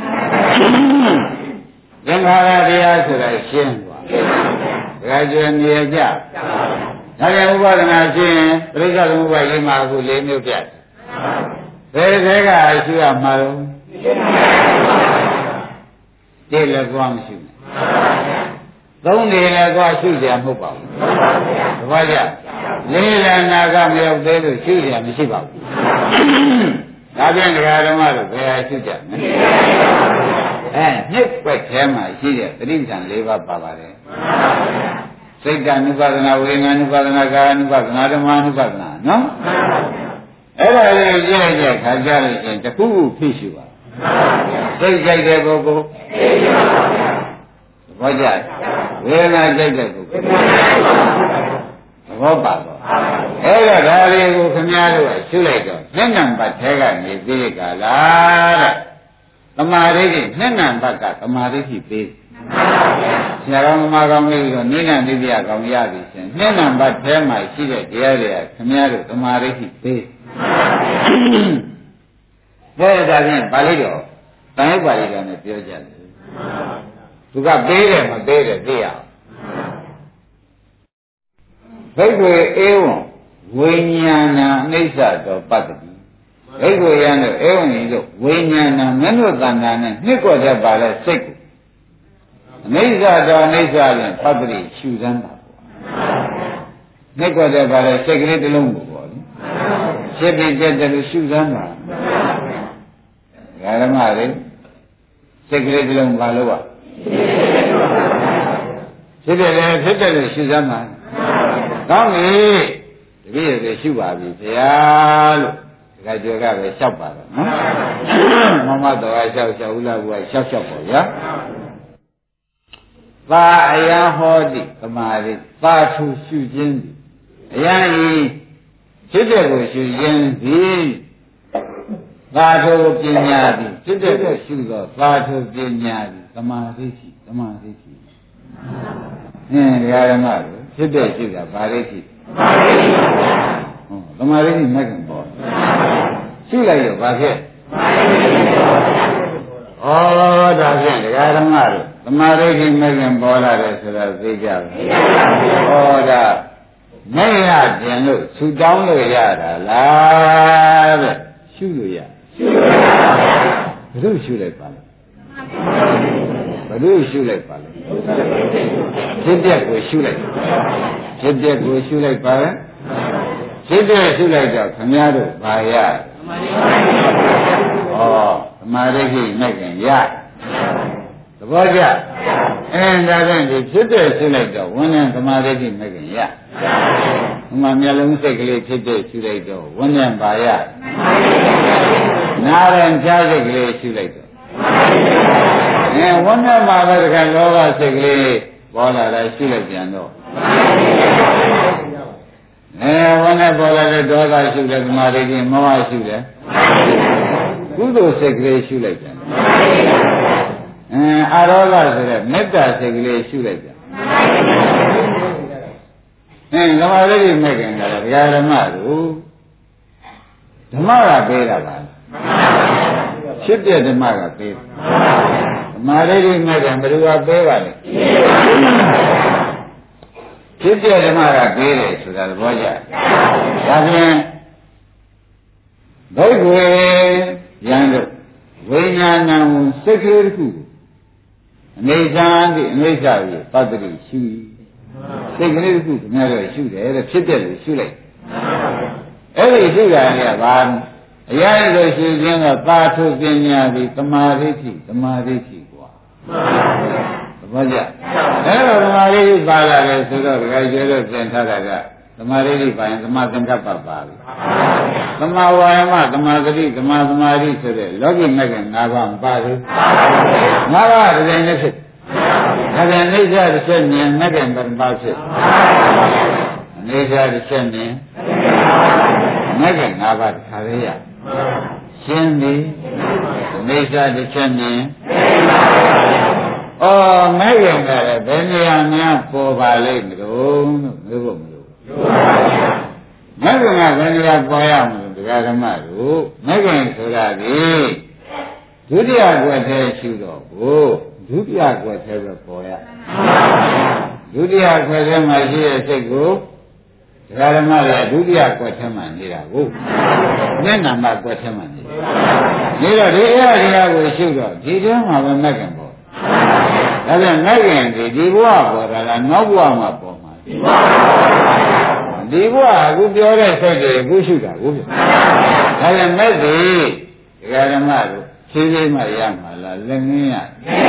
သင်္ခါရတရားဆိုတာရှင်းသွား။ဒါကြွယ်မြေကြ။ဒါကြောင့်ဥပဒနာရှင်းပရိစ္ဆေသမုပ္ပါဒ်ရေးမှာအခု၄မျိုးပြတ်။ဘယ်သေးကအရှိရမှာတော့ကျေလည်းသွားမရှိဘူးသုံးနေလည်းသွားရှုကြမဟုတ်ပါဘူးတပည့်ကြလေးလည်းနာကမရောက်သေးလို့ရှုကြမရှိပါဘူးဒါပြန်တရားဓမ္မတို့ဘယ်ဟာရှုကြမလဲအဲနှစ်ွက်ထဲမှာရှိတဲ့ပရိစ္ဆန်၄ပါးပါပါတယ်စိတ်တ ानु ပါဒနာဝေဒနာ ानु ပါဒနာကာယ ानु ပါဒနာဓမ္မ ानु ပါဒနာနော်အဲ့ဒါလေးကြည့်လိုက်တဲ့ခါကြလို့ရှင်တခုခုဖြစ်ရှိပါစိတ်ကြိုက်တဲ့ပုဂ္ဂိုလ်သဘောကျဝေဒနာကြိုက်တဲ့ပုဂ္ဂိုလ်သဘောပါတော့အဲ့ဒါဒါလေးကိုခင်ဗျားတို့ကရှုလိုက်တော့မျက်နှာပတ်ထဲကနေပြီးကြလားတဲ့သမာဓိကြီးမျက်နှာပတ်ကသမာဓိကြီးပေးဆရာတော်မကောင်းလေးတော့နိလန်တိပြကောင်းရပြီရှင်မျက်နှာပတ်ထဲမှာရှိတဲ့တရားတွေကခင်ဗျားတို့သမာဓိကြီးပေးဒါဒါဖြင့်ပါဠိတော်တန်ရုပ်ပါဠိတော်နဲ့ပြောကြတယ်သူကပေးတယ်မပေးတယ်သိရအောင်ဘိက္ခွေဧဝံဝိညာဏအိဋ္ဌတောပတ္တိဘိက္ခွေယံတို့ဧဝံဤတို့ဝိညာဏမနုဿန္တာနဲ့နှစ်ကောတတ်ပါလဲစိတ်ကိုအိဋ္ဌတောအိဋ္ဌဖြင့်ပတ္တိရှုစမ်းပါပေါ့နှစ်ကောတတ်ပါလဲစိတ်ကလေးတစ်လုံးကိုပေါ့လေဖြစ်ပြီးပြတ်တယ်လို့ရှုစမ်းပါဓမ္မတွေစိတ်ကလေးတစ်လုံးပါလို့ပါဖြစ်တယ်လေဖြစ်တယ်လို့ရှုစမ်းပါကောင်းပြီတပည့်တွေရှုပါပြီဘုရားလို့ဒီကကြောကပဲလျှောက်ပါတော့နော်မမတော်အလျှောက်လျှောက်ဦးလာဘူးကလျှောက်လျှောက်ပေါ့ဗျာသာအယံဟောတိသမာဓိသာထုရှုခြင်းသည်အယံဤဖြစ်တဲ့ကိုရှုခြင်းသည်သာထုပညာသည်ဖြစ်တဲ့ကိုရှုသောသာထုပညာသည်သမာဓိရှိသမာဓိရှိအင်းဓမ္မတို့ဖြစ်တဲ့ရှိတာဗာရိရှိသမာဓိရှိမဲ့ခင်ပေါ့ရှိလိုက်ရောဗာဖြစ်ဩဒါဖြင့်ဓမ္မတို့သမာဓိရှိမဲ့ခင်ပေါ်လာတယ်ဆိုတာသိကြပါဩဒါမဲ့ရပြင်လို့ဆူတောင်းလို့ရတာလားတဲ့ရှုလို့ရရှုလို့ရဘယ်လိုရှုလိုက်ပါလဲဘယ်လိုရှုလိုက်ပါလဲဖြစ်တဲ့ကိုရှုလိုက်ဖြစ်တဲ့ကိုရှုလိုက်ပါလဲဖြစ်တဲ့ရှုလိုက်တော့ခမည်းတော်ဘာရဩသမာဓိရှိမဲ့ခင်ရသဘောကျအဲဒါဖြင့်ဒီဖြစ်တဲ့ရှုလိုက်တော့ဝိညာဉ်သမာဓိရှိမဲ့ခင်ရဥမာမျက်လုံးစိတ်ကလေးဖြစ်တဲ့ရှုလိုက်တော့ဝိညာဉ်ဘာရနာရင်ကြားစိတ်ကလေးရှုလိုက်တော့အဲဝိညာဉ်မှာပဲတခါလောဘစိတ်ကလေးပေါ်လာတာရှုလိုက်ပြန်တော့အဲဝိညာဉ်ပေါ်လာတဲ့ဒေါသရှုတယ်သမာဓိကြီးမောဟရှုတယ်ကုသိုလ်စိတ်ကလေးရှုလိုက်ပြန်အဲအာရောဂဆိုတဲ့မေတ္တာစိတ်ကလေးရှုလိုက်ပြန်အဲသမာဓိကြီးမဲ့ခင်တာလေဘုရားဓမ္မတို့ဓမ္မကပေးတာပါဖြစ်တဲ့ဓမ္မကပေးတယ်သမာဓိကြီးမဲ့ခင်ဘယ်သူကပေးပါလဲဖြစ်တဲ့ဓမ္မကပေးတယ်ဆိုတာသဘောကျဒါဖြင့်ဘိက္ခွေယံတို့ဝိညာဏံစိတ်ကလေးတစ်ခုအနေစာတိအနေစာပြီးပတ္တိရှုစိတ်ကလေးတစ်ခုခင်ဗျားတို့ရှုတယ်တဲ့ဖြစ်တဲ့လို့ရှုလိုက်အဲ့ဒီရှုတာကဘာအရာလို့ရှုခြင်းကသာထုပညာပြီးသမာဓိရှိသမာဓိရှိกว่าသဘောကျအဲ့တော့သမာဓိပါလာတယ်ဆိုတော့ဒီကကျေတော့သင်ထားတာကသမာဓိပါရင်သမာသင်္ကပ္ပပါပြီသမာဝါယမသမာသတိသမာသမာဓိဆိုတဲ့လောကီမဲ့က၅ပါးပါပြီ၅ပါးတစ်ချိန်နဲ့ဖြစ်ဒါပြန်အိဋ္ဌတစ်ချက်မြင်မဲ့ကံပရမဖြစ်အိဋ္ဌတစ်ချက်မြင်မဲ့ကံ၅ပါးတစ်ခါလေးရရှင်းပြီအိဋ္ဌတစ်ချက်မြင်ဩမဲ့ကံကလည်းဘယ်နေရာများပေါ်ပါလိမ့်မလို့လို့ပြောဖို့မလို့မဲ့ကံကဘယ်နေရာပေါ်ရမလို့တရားဓမ္မတို့မဲ့ကံဆိုတာဒီဒုတိယကွယ်သေးရှုတော့ကိုဒုတိယကွယ်သေးပဲပေါ်ရဒုတိယကွယ်သေးမှာရှိတဲ့စိတ်ကိုတရားဓမ္မတွေကဒုတိယကွယ်သေးမှနေတာကိုမျက်နှာမှာကွယ်သေးမှနေနေတော့ဒီအရာတရားကိုရှုတော့ဒီထဲမှာပဲမဲ့ကံပေါ်ဒါပြန်မဲ့ခင်ဒီဒီဘဝပေါ်တာလားနောက်ဘဝမှာပေါ်မှာဒီဘဝအခုပြောတဲ့စိတ်တွေအခုရှိတာကိုဒါပြန်မဲ့ဒီဒကာဓမ္မတို့ရှင်းရှင်းမှရမှာလားလက်ငင်းရဩ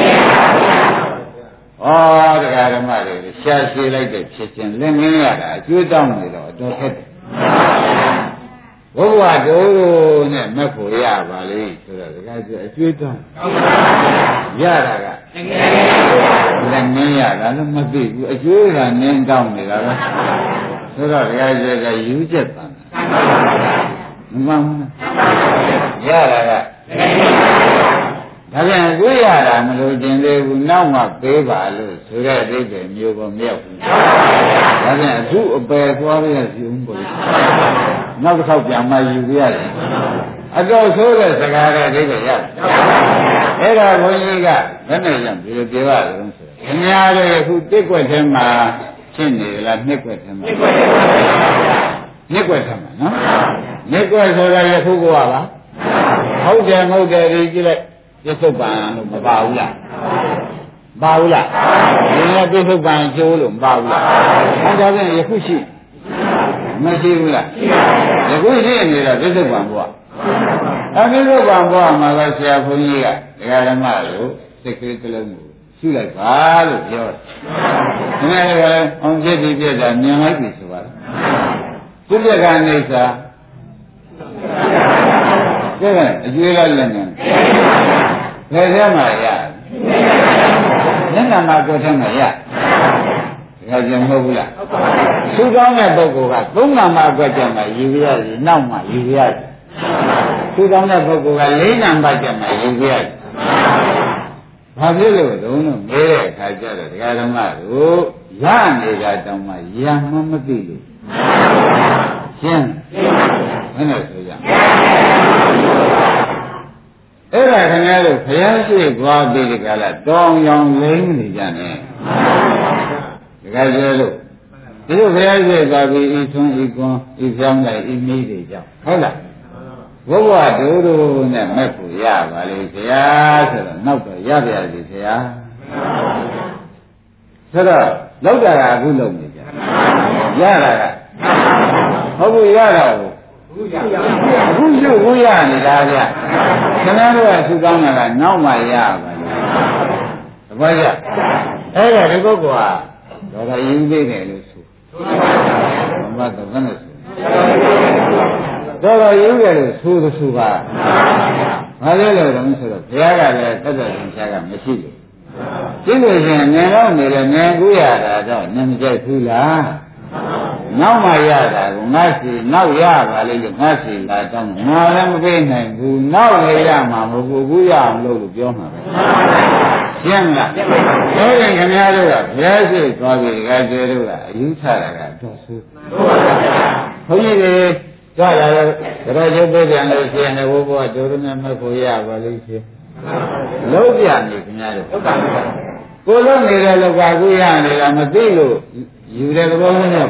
ဒကာဓမ္မတွေရှားရှည်လိုက်တဲ့ဖြစ်ချင်းလက်ငင်းရတာအကျွေးတောင်းနေတော့အတော်ခက်တယ်ဘုရားတို့နဲ့မက်ဖို့ရပါလေဆိုတော့ဒကာကျအကျွေးတောင်းရတာကလက်ငင်းရတာလည်းမသိဘူးအကျွေးကနင်းတောင်းနေတာပဲဆိုတော့ဒကာကျကယူချက်ပန်မမှန်ဘူးရတာကဒါပြန်ကိုရတာမလို့ကျင်သေးဘူးနောက်မှပေးပါလို့ဆိုတဲ့အဓိပ္ပာယ်မျိုးကိုမရောက်ဘူးဒါပြန်အခုအပယ်သွားရစီဦးပေါ့နောက်တစ်ခေါက်ပြန်မှယူပြရတယ်အတော်ဆိုးတဲ့စကားတဲ့အဓိပ္ပာယ်ရတယ်အဲ့ဒါဘုန်းကြီးကဘယ်နဲ့ကြောင့်ဒီလိုပြောရလဲဆိုတော့ခင်ဗျားတို့အခုတစ်ွက်ထဲမှာဖြစ်နေလားနှစ်ွက်ထဲမှာနှစ်ွက်ထဲမှာနော်နှစ်ွက်ဆိုတာရခုကပါဟုတ်တယ်မဟုတ်တယ်ဒီကြည့်လိုက်ပြစ္ဆုတ်ပံလို့မပါဘူးလားပါဘူးလားဒီကပြစ္ဆုတ်ပံကျိုးလို့မပါဘူးလားအဲဒါပြန်ယခုရှိမရှိဘူးလားယခုရှိနေတော့ပြစ္ဆုတ်ပံဘုရားအပြစ္ဆုတ်ပံဘုရားမှာကဆရာဘုန်းကြီးကဒကာဓမ္မတို့စိတ်ကလေးတစ်လုံးကိုရှုလိုက်ပါလို့ပြောတယ်ဒီနေ့ကအောင်ဖြစ်ပြီးပြတာမြင်လိုက်ပြီဆိုပါလားသူပြကနေစာကဲအကျွေးလိုက်လည်းနဲ့ဘယ်ထဲမှာရမျက်နှာမှာကိုယ်ထဲမှာရဒါကြမဟုတ်ဘူးလားသူကောင်းတဲ့ပုဂ္ဂိုလ်ကသုံးနာမှာအကွက်ကြမှာယူရစီနောက်မှယူရစီသူကောင်းတဲ့ပုဂ္ဂိုလ်ကလေးနာမှာကြမှာယူရစီဘာဖြစ်လို့တုံးလို့မဲတဲ့အခါကျတော့ဒကာဓမ္မတို့ရနေတာတောင်မှရမှမသိလို့ရှင်းဘယ်နဲ့ဆိုကြအဲ့ဒါခင်ဗျားတို့ဘုရားရှိသွားပြီးဒီကလာတောင်းရောင်လိမ့်နေကြတယ်ဒကာကျဲလို့ဒီလိုဘုရားရှိသွားပြီးဤသွန်းဤကွန်းဤပြောင်းလိုက်ဤမိတွေကြောင့်ဟုတ်လားဘုရားတို့တို့နဲ့မက်ဖို့ရပါလေဘုရားဆိုတော့နောက်တော့ရပါရစီဘုရားဆိုတော့လောက်တာကအခုလုံနေကြရတာကဟုတ်ဘူးရတာကိုအခုရှုခုရနေတာဗျခင်ဗျားတို့ကသူကောင်းတာကနောက်မှရပါလေတပည့်ကြအဲ့ဒါဒီပုဂ္ဂိုလ်ဟာတော့ရင်းသေးတယ်လို့ဆိုဘာမှတော့မနဲ့ဆိုတော့ရင်းတယ်လို့ဆိုသူကဘာလဲလို့တော့ဆိုတော့ဘုရားကလည်းသက်သက်ရှင်ရှားကမရှိဘူးရှင်းလို့ရှင်ငယ်တော့နေတယ်ငယ်ကူးရတာတော့နမကြိုက်ဘူးလားနောက်မှရတာကိုငါစီနောက်ရပါလေလို့ငါစီလာတော့ငါလည်းမပြေးနိုင်ဘူးနောက်လည်းရမှာမဟုတ်ဘူးရအောင်လို့ပြောမှာပဲရှင်းလားဆိုရင်ခင်ဗျားတို့ကဘုရားရှိသွားပြီဒီကကျေတို့ကအယူထတာကတော့ဆိုးဘုန်းကြီးတွေကြလာတော့တော်ကျုပ်ပြေးပြန်လို့ရှိရင်ဘုရားတို့တို့နဲ့မဖို့ရပါလိမ့်ရှင်လုံးပြနေခင်ဗျားတို့ကိုလုံးနေတဲ့လောကကူရနေတာမသိလို့ယူတဲ့သဘောနဲ့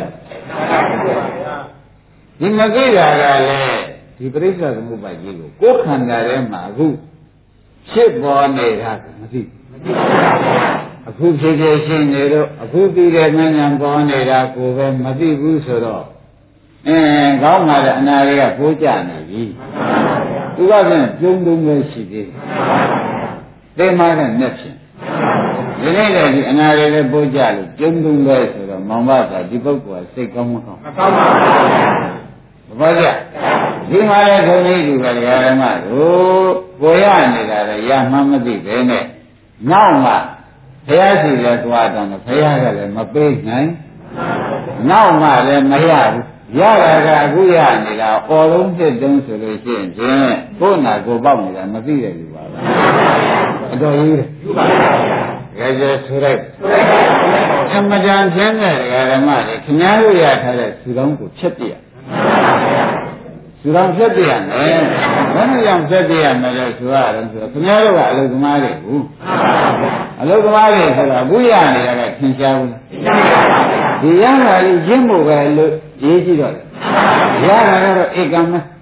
ဒီမကိတာကလည်းဒီပရိစ္ဆေသမုပ္ပါဒ်ကြီးကိုကိုယ်ခန္ဓာထဲမှာအခုဖြစ်ပေါ်နေတာကမသိအခုဖြစ်ဖြစ်ရှင်းနေတော့အခုပြီးတဲ့ဉာဏ်ဉာဏ်ပေါ်နေတာကိုပဲမသိဘူးဆိုတော့အင်းကောင်းပါလေအနာတွေကပိုးကြနေပြီသူကပြန်ကျုံတုံးပဲရှိသေးတယ်သိမှတဲ့နဲ့ဖြင့်ဒီနေ့လည်းဒီအနာတွေလည်းပိုးကြလို့ကျုံတုံးပဲဆိုတော့မောင်မသာဒီပုဂ္ဂိုလ်ကစိတ်ကောင်းမကောင်းမကောင်းပါဘူးဘာကြဒီမှာလည်းခွန်ကြီးကလည်းဓမ္မတို့ကိုရနေတာလည်းရမှမသိပဲနဲ့နောက်မှဘုရားရှိလည်းသွားတော့ဘုရားကလည်းမပေးနိုင်နောက်မှလည်းမရဘူးရတာကအခုရနေတာအော်လုံးဖြစ်တုံးဆိုလို့ရှိရင်ဖြင့်ကိုယ်နာကိုပေါက်နေတာမသိတဲ့လူပါပဲအတော်ကြီးတယ်ကြကြဆိုလိုက်အမတန်ဖြန်းတဲ့ဓမ္မတွေခင်ဗျားတို့ရထားတဲ့သူတော်ကိုဖြတ်ပြရသူတော်ဖြတ်ပြရမယ်ဘယ်နဲ့ကြောင့်ဖြတ်ပြရမလဲဆိုရတော့ဆိုခင်ဗျားတို့ကအလုသမားတွေဘူးအလုသမားတွေဆိုတော့အခုရနေတာကသင်ရှားဘူးဒီရတာလေးရင်းဖို့ပဲလို့ရေးကြည့်တော့ရတာကတော့ဧကမ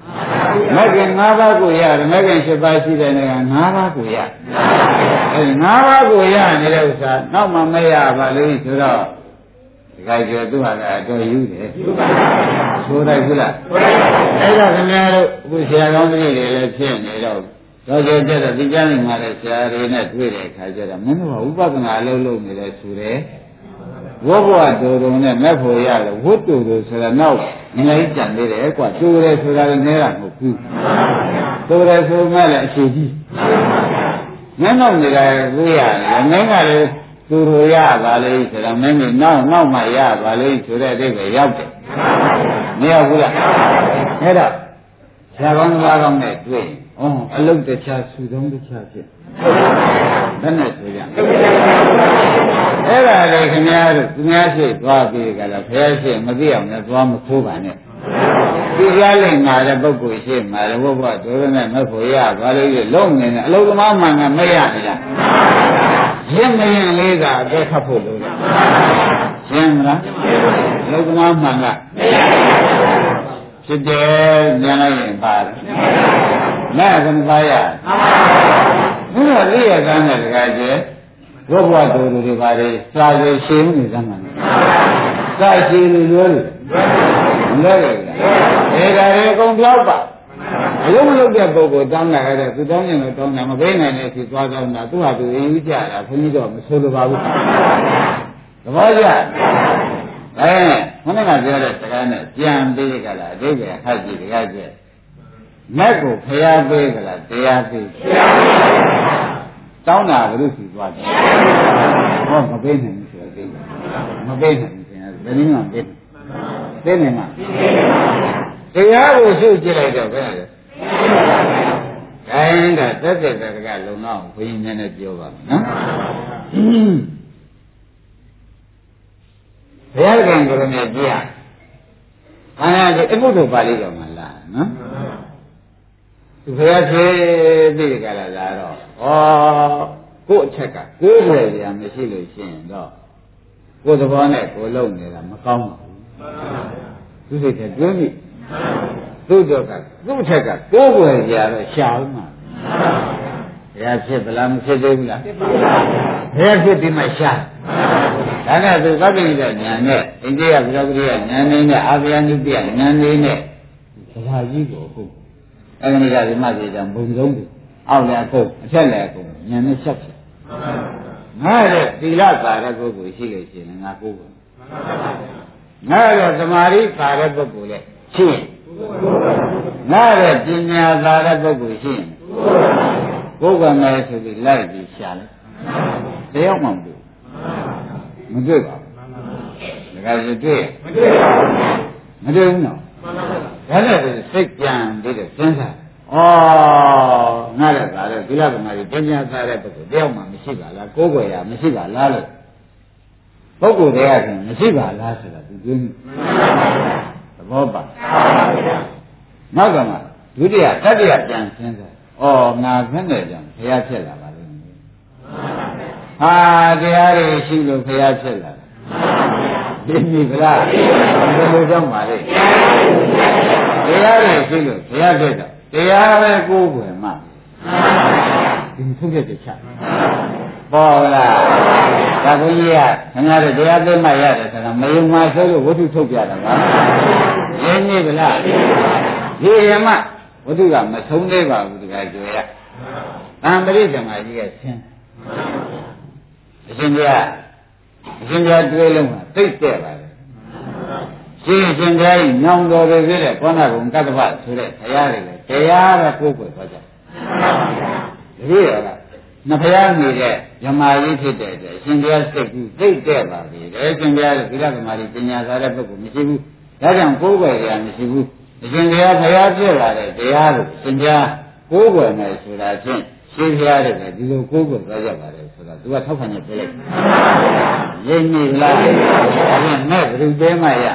မဂ္ဂင်၅ပါးကိုရတယ်မဂ္ဂင်၈ပါးရှိတဲ့နေရာ၅ပါးကိုရအဲဒီ၅ပါးကိုရနေတဲ့ဥစ္စာနောက်မှမရပါလို့ဆိုတော့ဒီကကြသူဟာလည်းအတော်ယူတယ်ဆိုလိုက်ဘူးလားအဲ့ဒါခင်ဗျားတို့အခုဆရာကောင်းကြီးတွေလည်းဖြစ်နေတော့တော့ကြတဲ့ဒီကျမ်းမှာလည်းဆရာတွေနဲ့တွေ့တဲ့အခါကျတော့မင်းတို့ကဥပဒနာအလုပ်လုပ်နေလဲဆိုတယ်ဝဘဝတူတုံနဲ့မက်ဖို့ရတယ်ဝတ်တူတူဆိုတာနောက်အများကြီးကြံသေးတယ်ကွာတူတယ်ဆိုတာလည်းနဲတာမဟုတ်ဘူးတူတယ်ဆိုမှလည်းအခြေကြီးမင်းတို့နေတယ်ကိုရတယ်မင်းကလည်းတူတူရပါလေဆိုတာမင်းကနောက်နောက်မှရပါလေဆိုတဲ့အတိတ်ပဲရောက်တယ်မရောက်ဘူးလားအဲ့တော့ဆရာကောင်းသားကောင်းနဲ့တွေ့ဩအလုတ်တခြားဆူသုံးတခြားဖြစ်ဘယ်နဲ့ဆိုကြအဲ့ဒါလေခင်ဗျားတို့သူများရှိသွားပြီးကြလားဘုရားရှိမသိအောင်လည်းသွားမခိုးပါနဲ့ဒီကြားလိမ့်မှာတဲ့ပုဂ္ဂိုလ်ရှိမှာလည်းဘုရားတို့နဲ့မဖို့ရပါလို့လုံးနေတယ်အလုတ်သမားမှန်ကမရဘူးလားရင်းမရင်လေးကအသက်ခတ်ဖို့လို့ရှင်းမလားအလုတ်သမားမှန်ကဖြစ်တယ်ဉာဏ်လိုက်ရင်ပါတယ်နဲ့ကံပါရဘုရားလေးရကမ်းတဲ့တကားကျဲဘုရားတို့တွေပါလေစာရည်ရှင်းနေသမှာစာရှင်းလို့လို့လဲလေဒါတွေအကုန်ပြောက်ပါအလုံးမလုပ်တဲ့ပုဂ္ဂိုလ်တောင်းလာရတဲ့သူတောင်းရင်တော့တောင်းတာမပေးနိုင်တဲ့အဖြစ်သွားတောင်းတာသူ့ဟာသူအင်းကြီးကြတာခွန်ကြီးတော့မဆိုလိုပါဘူးသဘောကျအဲခொနကပြောတဲ့စကားနဲ့ပြန်ပြီးကြလားအဓိပ္ပာယ်ဟတ်ကြည့်ကြကြမက်ကိုဖျားပေးကြလားတရားပေးတောင်းတာဘုရုစီသွားတယ်ဟောမပေးနိုင်ဘူးဆိုတော့မပေးနိုင်ဘူးခင်ဗျာဘယ်နည်းမှပေးပေးနိုင်မှာတရားကိုရှုကြည့်လိုက်တော့ဘယ်လဲခိုင်းတာသက်သက်တကလုံတော့ဘုရင်များနဲ့ပြောပါမယ်နော်ဘုရားကံကိုရမေကြည့်ရအာဒီအဘုဒ္ဓပါဠိတော်မှာလားနော်သူဘုရားဖြစ်ပြီးကြလာလာတော့ဩကို့အချက်ကကိုယ်ွယ်ရမရှိလို့ရှိရင်တော့ကိုယ်သဘောနဲ့ကိုယ်လုံးနေတာမကောင်းပါဘူးသူစိတ်ထဲတွင်းပြီသူ့တော့ကသူ့အချက်ကကိုယ်ွယ်ရတော့ရှာဦးမှာဘုရားဖြစ်ဗလားမဖြစ်သေးဘူးလားဖြစ်ပါဘူးဘုရားဖြစ်ဒီမှာရှာဒါနဲ့သူသဗ္ဗိညဉာဏ်နဲ့အိန္ဒိယဗုဒ္ဓဂရိယဉာဏ်နဲ့အာဗျာနုတ္တိယဉာဏ်နဲ့ဘုရားကြီးကိုဟုတ်အဲဒီကဒီမှာဒီကြောင့်ဘုံဆုံးပြီအောက်လည်းအခုအထက်လည်းအခုဉာဏ်နဲ့ဆက်ဖြစ်ငါတဲ့သီလပါတဲ့ပုဂ္ဂိုလ်ရှိလို့ရှိရင်ငါကိုယ်ကိုငါတဲ့သမာဓိပါတဲ့ပုဂ္ဂိုလ်လည်းရှိရင်ငါတဲ့ပညာပါတဲ့ပုဂ္ဂိုလ်ရှိရင်ကိုယ်ကလည်းဆိုပြီးလိုက်ပြီးရှာလိုက်တယောက်မှမတွေ့မတွေ့ပါဘူးဒါကလည်းတွေ့မတွေ့ပါဘူးမတွေ့ဘူးနော်ဒါလည်းစိတ်ပြန်ပြီးတော့စဉ်းစားဩငါလည်းဒါလည်းသီလသမာဓိပညာသားတဲ့ပုဂ္ဂိုလ်တယောက်မှမရှိပါလားကိုယ်ွယ်ရမရှိပါလားလို့ပုဂ္ဂိုလ်တရားကမရှိပါလားဆိုတာသူပြောနေသဘောပါနောက်ကမှဒုတိယတတိယပြန်စဉ်းစားဩငါခက်နေကြဘုရားဖြစ်လာပါလိမ့်မယ်ဟာတရားတွေရှိလို့ဘုရားဖြစ်လာဒီမိဗလားဘယ်လိုကြောင့်ပါလဲတရားတွေရှိလို့ဘုရားဖြစ်တော့တရားပဲကိုယ်ွယ်မှဒီထုတ်ရတဲ့ချက်ပေါ်လားဒါကိုကြီးကခင်ဗျားတို့တရားသိမှရတယ်ဆိုတာမယုံမှဆိုလို့ဝတ္ထုထုတ်ပြတာပါရင်းနေဗလားဒီရမဝတ္ထုကမဆုံးသေးပါဘူးတခါကြွယ်ရတံပရိသမကြီးကဆင်းအရှင်ဘုရားအရှင်ဘုရားတွေးလုံးကသိတဲ့ပါလေရှင်ရှင်ဘုရားကြီးညောင်တော်တွေဖြစ်တဲ့ကောဏဂုံကတ္တပဆိုတဲ့ဘုရားတွေလည်းတရားပဲကိုယ်ကိုယ်သွားကြတပည့်တော်ကနဖယားနေတဲ့ယမကြီးဖြစ်တဲ့အတွက်ရှင်ဘုရားစိတ်ကူးသိတဲ့ပါလေတယ်ရှင်ဘုရားကသီလသမာဓိပညာသားတဲ့ပုဂ္ဂိုလ်မရှိဘူးဒါကြောင့်ကိုယ်ွယ်ရမရှိဘူးရှင်ဘုရားဘုရားပြည့်လာတဲ့တရားကိုရှင်ဘုရားကိုယ်ွယ်မယ်ဆိုတာချင်းရှင်ဘုရားတဲ့ဒီလိုကိုယ်ွယ်သွားကြပါတယ်ဆိုတာသူကထောက်ခံနေပြလိုက်ရင်းနေလားဒါပြန်မဲ့ဘယ်သူတဲမှရ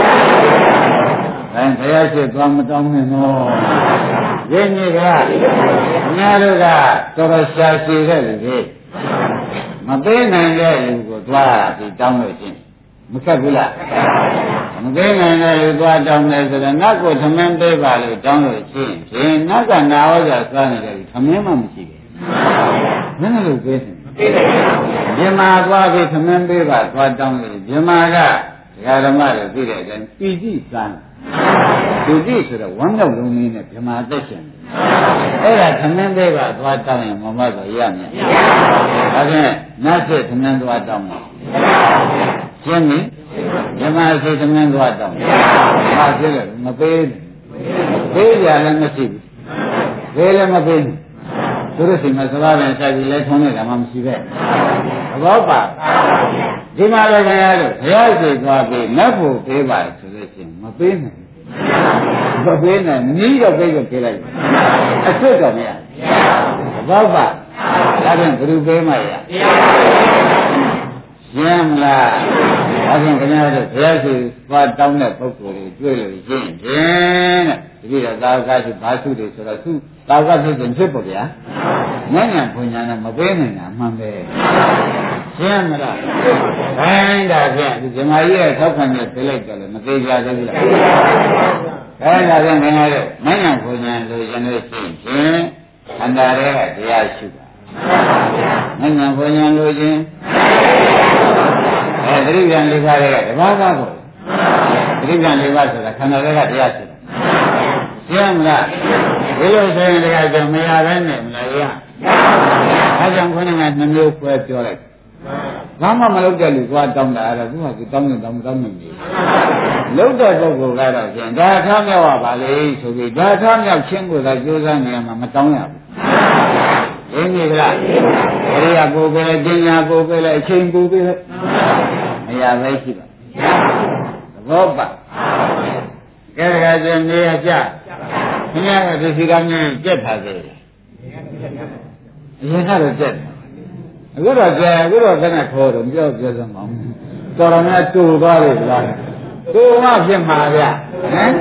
အဲဘုရားရှိသွားမတောင်းနဲ့နော်ရင်းနေကညာတို့ကတော်တော်ရှာရှည်တဲ့လူတွေမပေးနိုင်တဲ့လူကိုသွားပြီးတောင်းလို့ချင်းမကတ်ဘူးလားမပေးနိုင်တဲ့သွားတောင်းတယ်ဆိုတော့နတ်ကိုသမင်းပေးပါလို့တောင်းလို့ရှိရင်ဖြင့်နတ်ကနာဝကြစားနေတယ်သမင်းမှမရှိဘူးမင်းလည်းပေးတယ်မြမသွားပြီးသမင်းပေးပါသွားတောင်းလို့မြမကဒကာဓမ္မတွေသိတဲ့အတိုင်းပီတိစမ်းပီတိဆိုတော့ဝမ်းမြောက်လုံးလေးနဲ့မြမသက်ရှင်အဲ့ဒါသမင်းပေးပါသွားတောင်းရင်မမဆိုရမြတ်ဒါဖြင့်နတ်စစ်သမင်းသွားတောင်းမှာရှင်းပြီမြမစိတ်သမင်းသွားတောင်းဟာဖြစ်တယ်မပေးပေးကြလည်းမရှိဘူးပေးလည်းမပေးဘူးသူတို့စီမှာစကားပြန်ဆိုင်ပြီးလဲထုံးနေတာမှမရှိပဲသဘောပါဒီမှာလည်းခင်ဗျားတို့ဘုရားရှိသွားပြီးနတ်ဖို့ပေးပါဆိုလို့ရှိရင်မပေးနိုင်မပေးနိုင်နီးတော့ပေးတော့ပေးလိုက်အဆွတ်တော့မရသဘောပါဒါဖြင့်ဘယ်သူပေးမှရရှင်းမလားဒါဖြင့်ခင်ဗျားတို့ဘုရားရှိသွားတောင်းတဲ့ပုဂ္ဂိုလ်တွေတွေ့လို့ရှင်းဖြင့်တဲ့ဒီလိုသာဝကရှိဘာစုတွေဆိုတော့သူသာဝကဖြစ်ရင်ဖြစ်ပေါ့ဗျာဉာဏ်ဉာဏ်ဖွညာနဲ့မပေးနိုင်တာအမှန်ပဲရှင်းမလားဘိုင်းဒါဖြင့်ဒီဇမားကြီးရဲ့ထောက်ခံတဲ့ပြလိုက်တယ်လည်းမသေးကြသေးဘူးလားအဲဒါဖြင့်ခင်ဗျားတို့ဉာဏ်ဉာဏ်ဖွညာလို့ရနေရှင်းဖြင့်အန္တရာယ်ကတရားရှိတာဉာဏ်ဉာဏ်ဖွညာလို့ချင်းအဲသတိပြန်လေးပါးတွေကတဘာသာကိုသတိပြန်လေးပါးဆိုတာခန္ဓာတွေကတရားရှိတာရှင်းမလားဒီလိုဆိုရင်တရားကြောင့်မရဘဲနဲ့မလားရအဲကြောင့်ခေါင်းကနှမျိုးခွဲပြောလိုက်ဘာမှမလုပ်တဲ့လူသွားတောင်းတာအဲ့ဒါသူကသူတောင်းနေတောင်းတောင်းနေပြီလုပ်တဲ့ပုဂ္ဂိုလ်ကတော့ဖြင့်ဒါထားမြောက်ပါပါလေဆိုပြီးဒါထားမြောက်ခြင်းကိုသာကြိုးစားနေရမှာမတောင်းရဘူးရင်းကြီးလားဘရိယာကိုပဲပညာကိုပဲအချိန်ကိုပဲမရပဲရှိပါသဘောပါကဲဒါကကျနေရကြခင်ဗျားကဒီစီကမြင်ကြက်ထားသေးတယ်အရင်ကတော့ကြက်တယ်အခုတော့ကြက်အခုတော့ခဏခေါ်တော့ပြောပြောစမ်းပါဦးတော်တော်များတူသွားတယ်လားတူမှဖြစ်မှာဗျဟမ်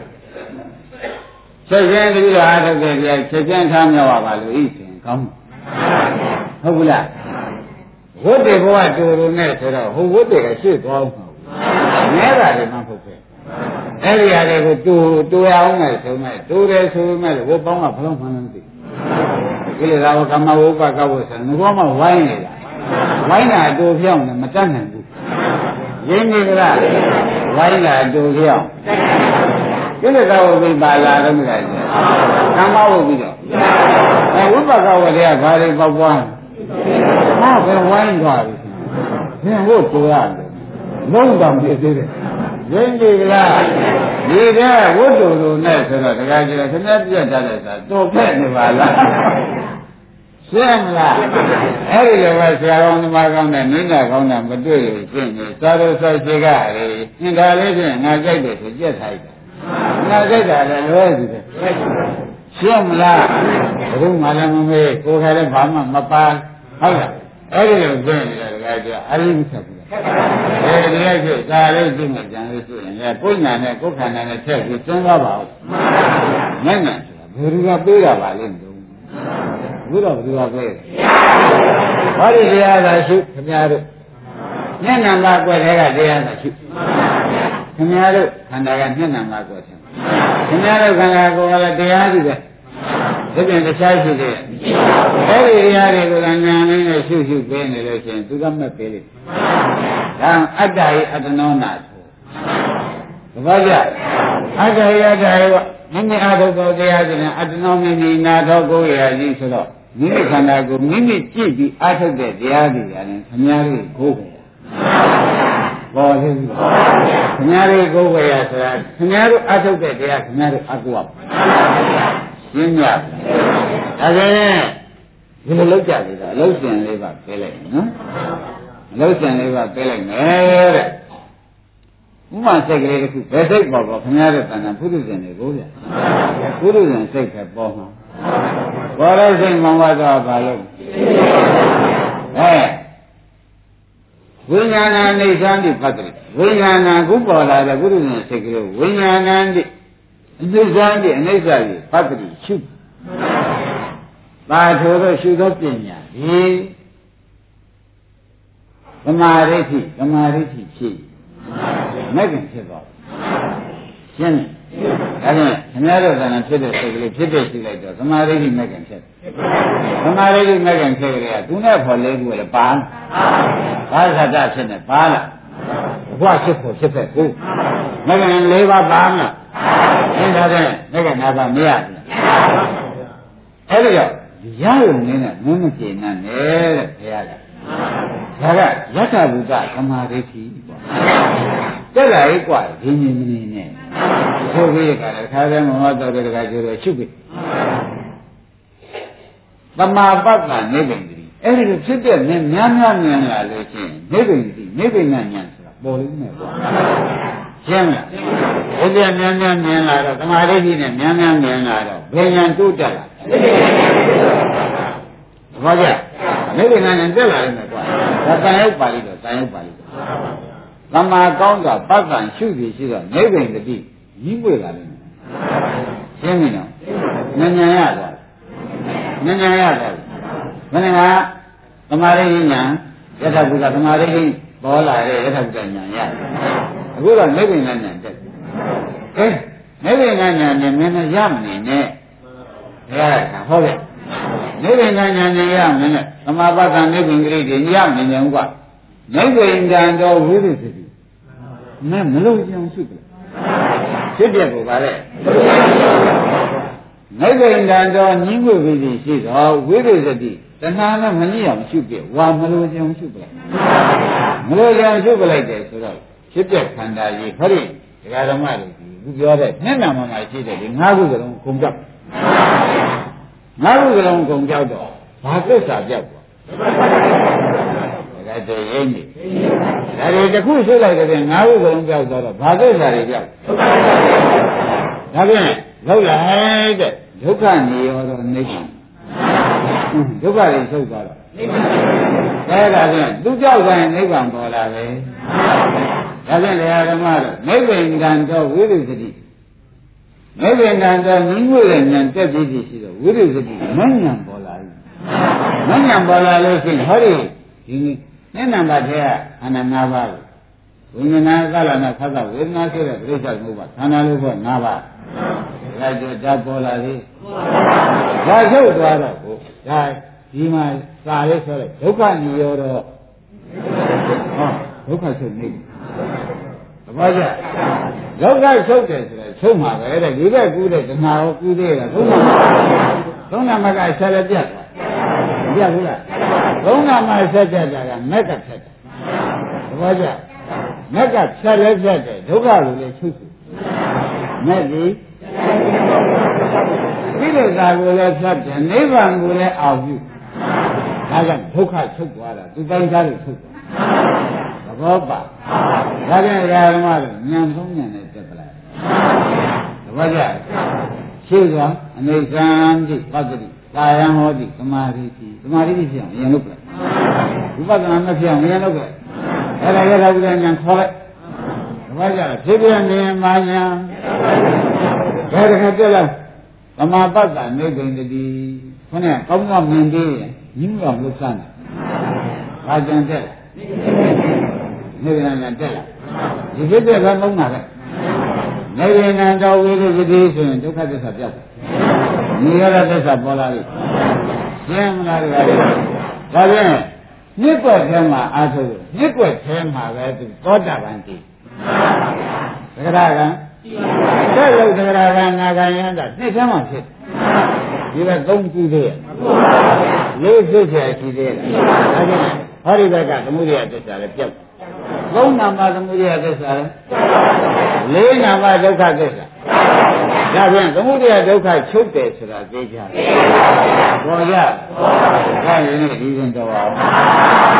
ချက်ချင်းတတိယအားထုတ်တဲ့ကြချက်ချင်းထားမြောက်ပါပါလို့ဤစဉ်ကောင်းဟုတ်ဘူးလားဝတ်တေဘဝတူတူနဲ့ဆိုတော့ဟိုဝတ်တေကရှေ့သွားအောင်နဲတာလည်းမဟုတ်ပဲအဲ့ဒီဟာတွေကိုတူတူရအောင်နဲ့ဆိုမဲ့တူတယ်ဆိုမဲ့ဝတ်ပေါင်းကဘယ်တော့မှမသိဘူးကိလေသာဝကမ္မဝုပ္ပကဝဆံငဘောမှဝိုင်းနေတာဝိုင်းတာတူဖြောင်းနေမတတ်နိုင်ဘူးရင်းနေကြလားဝိုင်းတာတူဖြောင်းကိလေသာဝိပါလာတော့မလားကမ္မဝုပြီးတော့အဲဝိပ္ပကဝတွေကဘာတွေပေါက်ပွားဟာဘယ်ဝိုင်းသွားပြီဘယ်ဟုတ်တူရတယ်လုံးတောင်ပြည့်သေးတယ်ရင်းကြည့်ကြလားဒီကဝတ္တုလိုနဲ့ဆိုတော့တခါကျတော့ခဏပြတ်တတ်တဲ့သာတော်ဖက်နေပါလားရှင်းမလားအဲ့ဒီလိုပဲဆရာကောင်းသမားကောင်းနဲ့နင်းနာကောင်းတာမတွေ့လို့ရှင်းနေသာတော်ဆောက်ရှိကရေအင်္ဂါလေးဖြင့်ငါကြိုက်တယ်ဆိုကြက်ထိုက်တာငါကြိုက်တာလည်းလွဲစီတယ်ရှင်းမလားဘုရားမှလည်းမမေးကိုယ်ခါလည်းဘာမှမပါဟုတ်လားအဲ့ဒီလိုသိနေတာတခါကျအရိမဆက်ဘူးအဲဒီလိုဖြစ်ဒါလေးသိမှကြံလို့ရှိရင်ကိုယ်ညာနဲ့ကိုယ်ခန္ဓာနဲ့ထည့်ပြီးစဉ်းစားပါဦး။နိုင်နိုင်ဆိုတာဘယ်သူကပေးတာပါလိမ့်မလို့ဘုရားဘယ်သူကပေးတယ်။ဘာလို့တရားသာရှိခင်ဗျားတို့မျက်နှာမှာကွယ်တဲ့ကတရားသာရှိခင်ဗျားတို့ခန္ဓာကမျက်နှာမှာကွယ်တယ်ခင်ဗျားတို့ခန္ဓာကိုယ်ကလည်းတရားရှိတယ်ဒီပြင်တရားရှိတယ်အဲ့ဒီတရားတွေကိုဉာဏ်လေးနဲ့ရှုရှုပေးနေလို့ရှိရင်သူကမက်ပေးလိမ့်ဒါအတ္တဟိအတ္တနောနာဆိုဘာကြအတ္တဟိအတ္တဟိကမိမိအာထုသောတရားဆိုရင်အတ္တနောမိမိနာထောကိုယ်ရည်ဆိုတော့မိမိခန္ဓာကိုမိမိကြည့်ပြီးအာထုတ်တဲ့တရားတွေရတယ်ခင်ဗျားတို့ကိုယ်ပဲပေါ်သေးဘူးခင်ဗျားတို့ကိုယ်ပဲရဆိုတာခင်ဗျားတို့အာထုတ်တဲ့တရားခင်ဗျားတို့အကူအောင်ရှင်းကြဒါဆိုရင်ဒီလိုလောက်ကြသေးတာအလုံးစင်လေးပါပေးလိုက်နော်အလုံးစင်လေးပါပေးလိုက်မယ်တဲ့ဥမာစိတ်ကလေးတစ်ခုဘယ်စိတ်ပေါ်ပေါ်ခင်ဗျားတို့တဏ္ဍာပုရုဇဉ်တွေကိုဗျပုရုဇဉ်စိတ်ပဲပေါ်မှာပေါ်တဲ့စိတ်မှဝါတော့ပါလို့အဲဝိညာဏအိဋ္ဌံတိပတ္တိဝိညာဏကုပေါ်လာတဲ့ပုရုဇဉ်စိတ်ကလေးဝိညာဏတိအနိစ္စတိအနိစ္စတိပတ္တိရှုပါထိုသောရှုသောပညာဒီသမာဓိဋ္ဌိသမာဓိဋ္ဌိဖြစ်မဲ့ခင်ဖြစ်သွားရှင်းတယ်ဒါကြောင့်ခင်ဗျားတို့ကလည်းဖြစ်တဲ့စိတ်ကလေးဖြစ်တဲ့ရှိလိုက်တော့သမာဓိရှိမဲ့ခင်ဖြစ်သမာဓိရှိမဲ့ခင်ဖြစ်ကြတယ်သူနဲ့ဖော်လဲကူလည်းပါဘာသာတဖြစ်နေပါလားဘွားဖြစ်ဖို့ဖြစ်တဲ့ကိုမဲ့ခင်လေးပါပါမလားရှင်းတယ်မဲ့ခင်နာပါမရဘူးအဲ့ဒါကြောင့်ရရုံနဲ့မင်းမကျေနပ်နဲ့တဲ့ဘုရားကဒါကယတ္ထဘုဒ္ဓသမာဓိရှိပေါ့တက်လာရေးกว่าရင်းရင်းနေနဲ့ဆိုပြီးကြတယ်ခါတဲ့မဟောတော်တဲ့ကကျိုးရရှုပ်ပြီသမာပတ်ကနိဗ္ဗာန်တည်းအဲ့ဒီလိုဖြစ်တဲ့နည်းများများမြင်လာလို့ရှိရင်နိဗ္ဗာန်တည်းနိဗ္ဗာန်ဉာဏ်ဆိုတာပေါ်လို့နေပေါ့ရှင်းမလားဘုရားများများမြင်လာတော့သမာဓိရှိနဲ့များများမြင်လာတော့ဘယ်ဉာဏ်တိုးတက်လာဘာကြနိဗ္ဗာန်ဉာဏ်တက်လာတယ်ကွာဒါတန်ရုပ်ပါဠိတော့တန်ရုပ်ပါဠိတော့သမာကောင်းစွာပတ်ကံရှုပြီးရှိတော့နိဗ္ဗာန်တည်းကြီးပွေလာတယ်ရှင်းပြီနော်ဉာဏ်ဉာဏ်ရသွားဉာဏ်ဉာဏ်ရသွားမင်းကသမာဓိဉာဏ်ယထာဘုရားသမာဓိပေါ်လာတဲ့ယထာဘုရားဉာဏ်ရတယ်အခုတော့နိဗ္ဗာန်ဉာဏ်တက်ကဲနိဗ္ဗာန်ဉာဏ်နဲ့မင်းရမနေနဲ့ဘုရားကဟုတ်တယ်နိဗ္ဗာန်ဉာဏ်နဲ့ရမင်းနဲ့သမာပတ္တနိဗ္ဗာန်ဂရိတွေရမနေကြဘူးကွာနိဗ္ဗာန်ဉာဏ်တော်ဝိသုဒ္ဓိမင်းမလို့ကြအောင်ရှိတယ်ဖြစ်တဲ့ကိုပါလေနိဗ္ဗာန်ဉာဏ်တော်ညင်းွေပြီးရှိတော့ဝိသုဒ္ဓိတဏှာနဲ့မညစ်အောင်ရှုပြဝါမလို့ကြအောင်ရှုပြမလို့ကြအောင်ရှုပြလိုက်တယ်ဆိုတော့ဖြစ်တဲ့ခန္ဓာကြီးဟောဒီဒကာဓမ္မတွေဒီပြောတဲ့မျက်နှာမှာရှိတဲ့ဒီငါးခုစလုံးကုန်ကြောက်ငါးခုစလုံးကုန်ကြောက်တော့ဘာသစ္စာပြောက်သွားဒါကြည့်ရင်ဒီဒါတွေတစ်ခုရှုလိုက်တဲ့ငါးခုစလုံးပြောက်သွားတော့ဘာသစ္စာတွေပြောက်ဒါဖြင့်လောက်လိုက်တဲ့ဒုက္ခនិရောဓနိဗ္ဗာန်ဒုက္ခတွေချုပ်သွားတော့အဲဒါဖြင့်သူကြောက်တိုင်းနိဗ္ဗာန်ပေါ်လာပဲဒါဖြင့်တရားဓမ္မတော့နိဗ္ဗာန်တန်တော်ဝိသုဒ္ဓိနိဗ္ဗာန်တန်တော်ညီငွေတဲ့ဉာဏ်တက်ပြီးရှိတော့ဝိသုဒ္ဓိမဉဏ်ပေါ်လာပြီမဉဏ်ပေါ်လာလို့ရှိရင်ဟောဒီဒီနိနံပါတဲ့အာနနာပါဝိညာဏကလနာသတ်ဝေဒနာဆိုတဲ့ပြိဿမှုပါခန္ဓာလို့ပေါ့နာပါဒါကြဓာတ်ပေါ်လာပြီဒါချုပ်သွားတော့ကိုဒါဒီမှာစာလေးဆိုတဲ့ဒုက္ခនិရောဓဟောဒုက္ခချုပ်နေဘာကြဒုက္ခချုပ်တယ်ဆိုတော့ချုပ်မှာပဲတဲ့ဒီဘက်ကူးတဲ့တဏှာကိုကူးသေးတာသုံးနာသုံးနာမကဆက်လက်ပြတ်ပြတ်ဘူးလားသုံးနာမဆက်ပြတ်တာကမက်ကဖြတ်တယ်ဘာကြမက်ကဖြတ်လဲဖြတ်တယ်ဒုက္ခကိုလည်းချုပ်စုမက်ဒီဒီလိုသာကိုလည်းဖြတ်တယ်နိဗ္ဗာန်ကိုလည်းအောင်ပြုဒါကဒုက္ခချုပ်သွားတာသူတိုင်းသားလို့ချုပ်သွားသဘောပါဒါကြောင့်ဓမ္မတို့ဉာဏ်သုံးဉာဏ်နဲ့တက်ပလိုက်သဘောကျရှင်းစွာအနေကံတိပတ္တိကာယံဟောတိသမာဓိတိသမာဓိတိဖြစ်အောင်ဉာဏ်လုပ်ပလိုက်ဝိပဿနာမဖြစ်အောင်ဉာဏ်လုပ်ပလိုက်အဲ့ဒါရတာဥဒ္ဒဉာဏ်ခေါ်လိုက်သဘောကျဖြစ်ပြနေမှာဉာဏ်ဒါတခါတက်လာသမာပတ္တနိဗ္ဗာန်တည်းခေါင်းကကောင်းကောင်းမြင်သေးရင်ညှို့အောင်လုပ်စမ်းတယ်ဘာကြံတက်နိဗ္ဗာန်နဲ့တက်လာဒီဖြစ်တဲ့ကလုံးတာပဲနိဗ္ဗာန်တော်ဝိသုဒ္ဓိဆိုရင်ဒုက္ခသစ္စာပြောက်တယ်နိရောဓသစ္စာပေါ်လာပြီရှင်းမလားဒီကလေးဒါဖြင့်မြစ်ွက်ထဲမှာအားထုတ်လို့မြစ်ွက်ထဲမှာပဲသူသောတာပန်တည်သက္ကရာကံတဲ့လို့သက္ကရာကံနာဂံယန္တာနှစ်ထဲမှာဖြစ်ဒီကသုံးခုသေးလေးဖြစ်ချင်ရှိသေးတယ်ဒါကြောင့်ဟောဒီဘက်ကသမုဒိယသစ္စာလည်းပြောက်သုံးနာမသမုဒိယသစ္စာလေးနာမဒုက္ခသစ္စာဒါဖြင့်သမုဒိယဒုက္ခချုပ်တယ်ဆိုတာသိကြတယ်ပေါ်ကြပေါ်ပါဘူးဒါရင်ဒီရင်တော့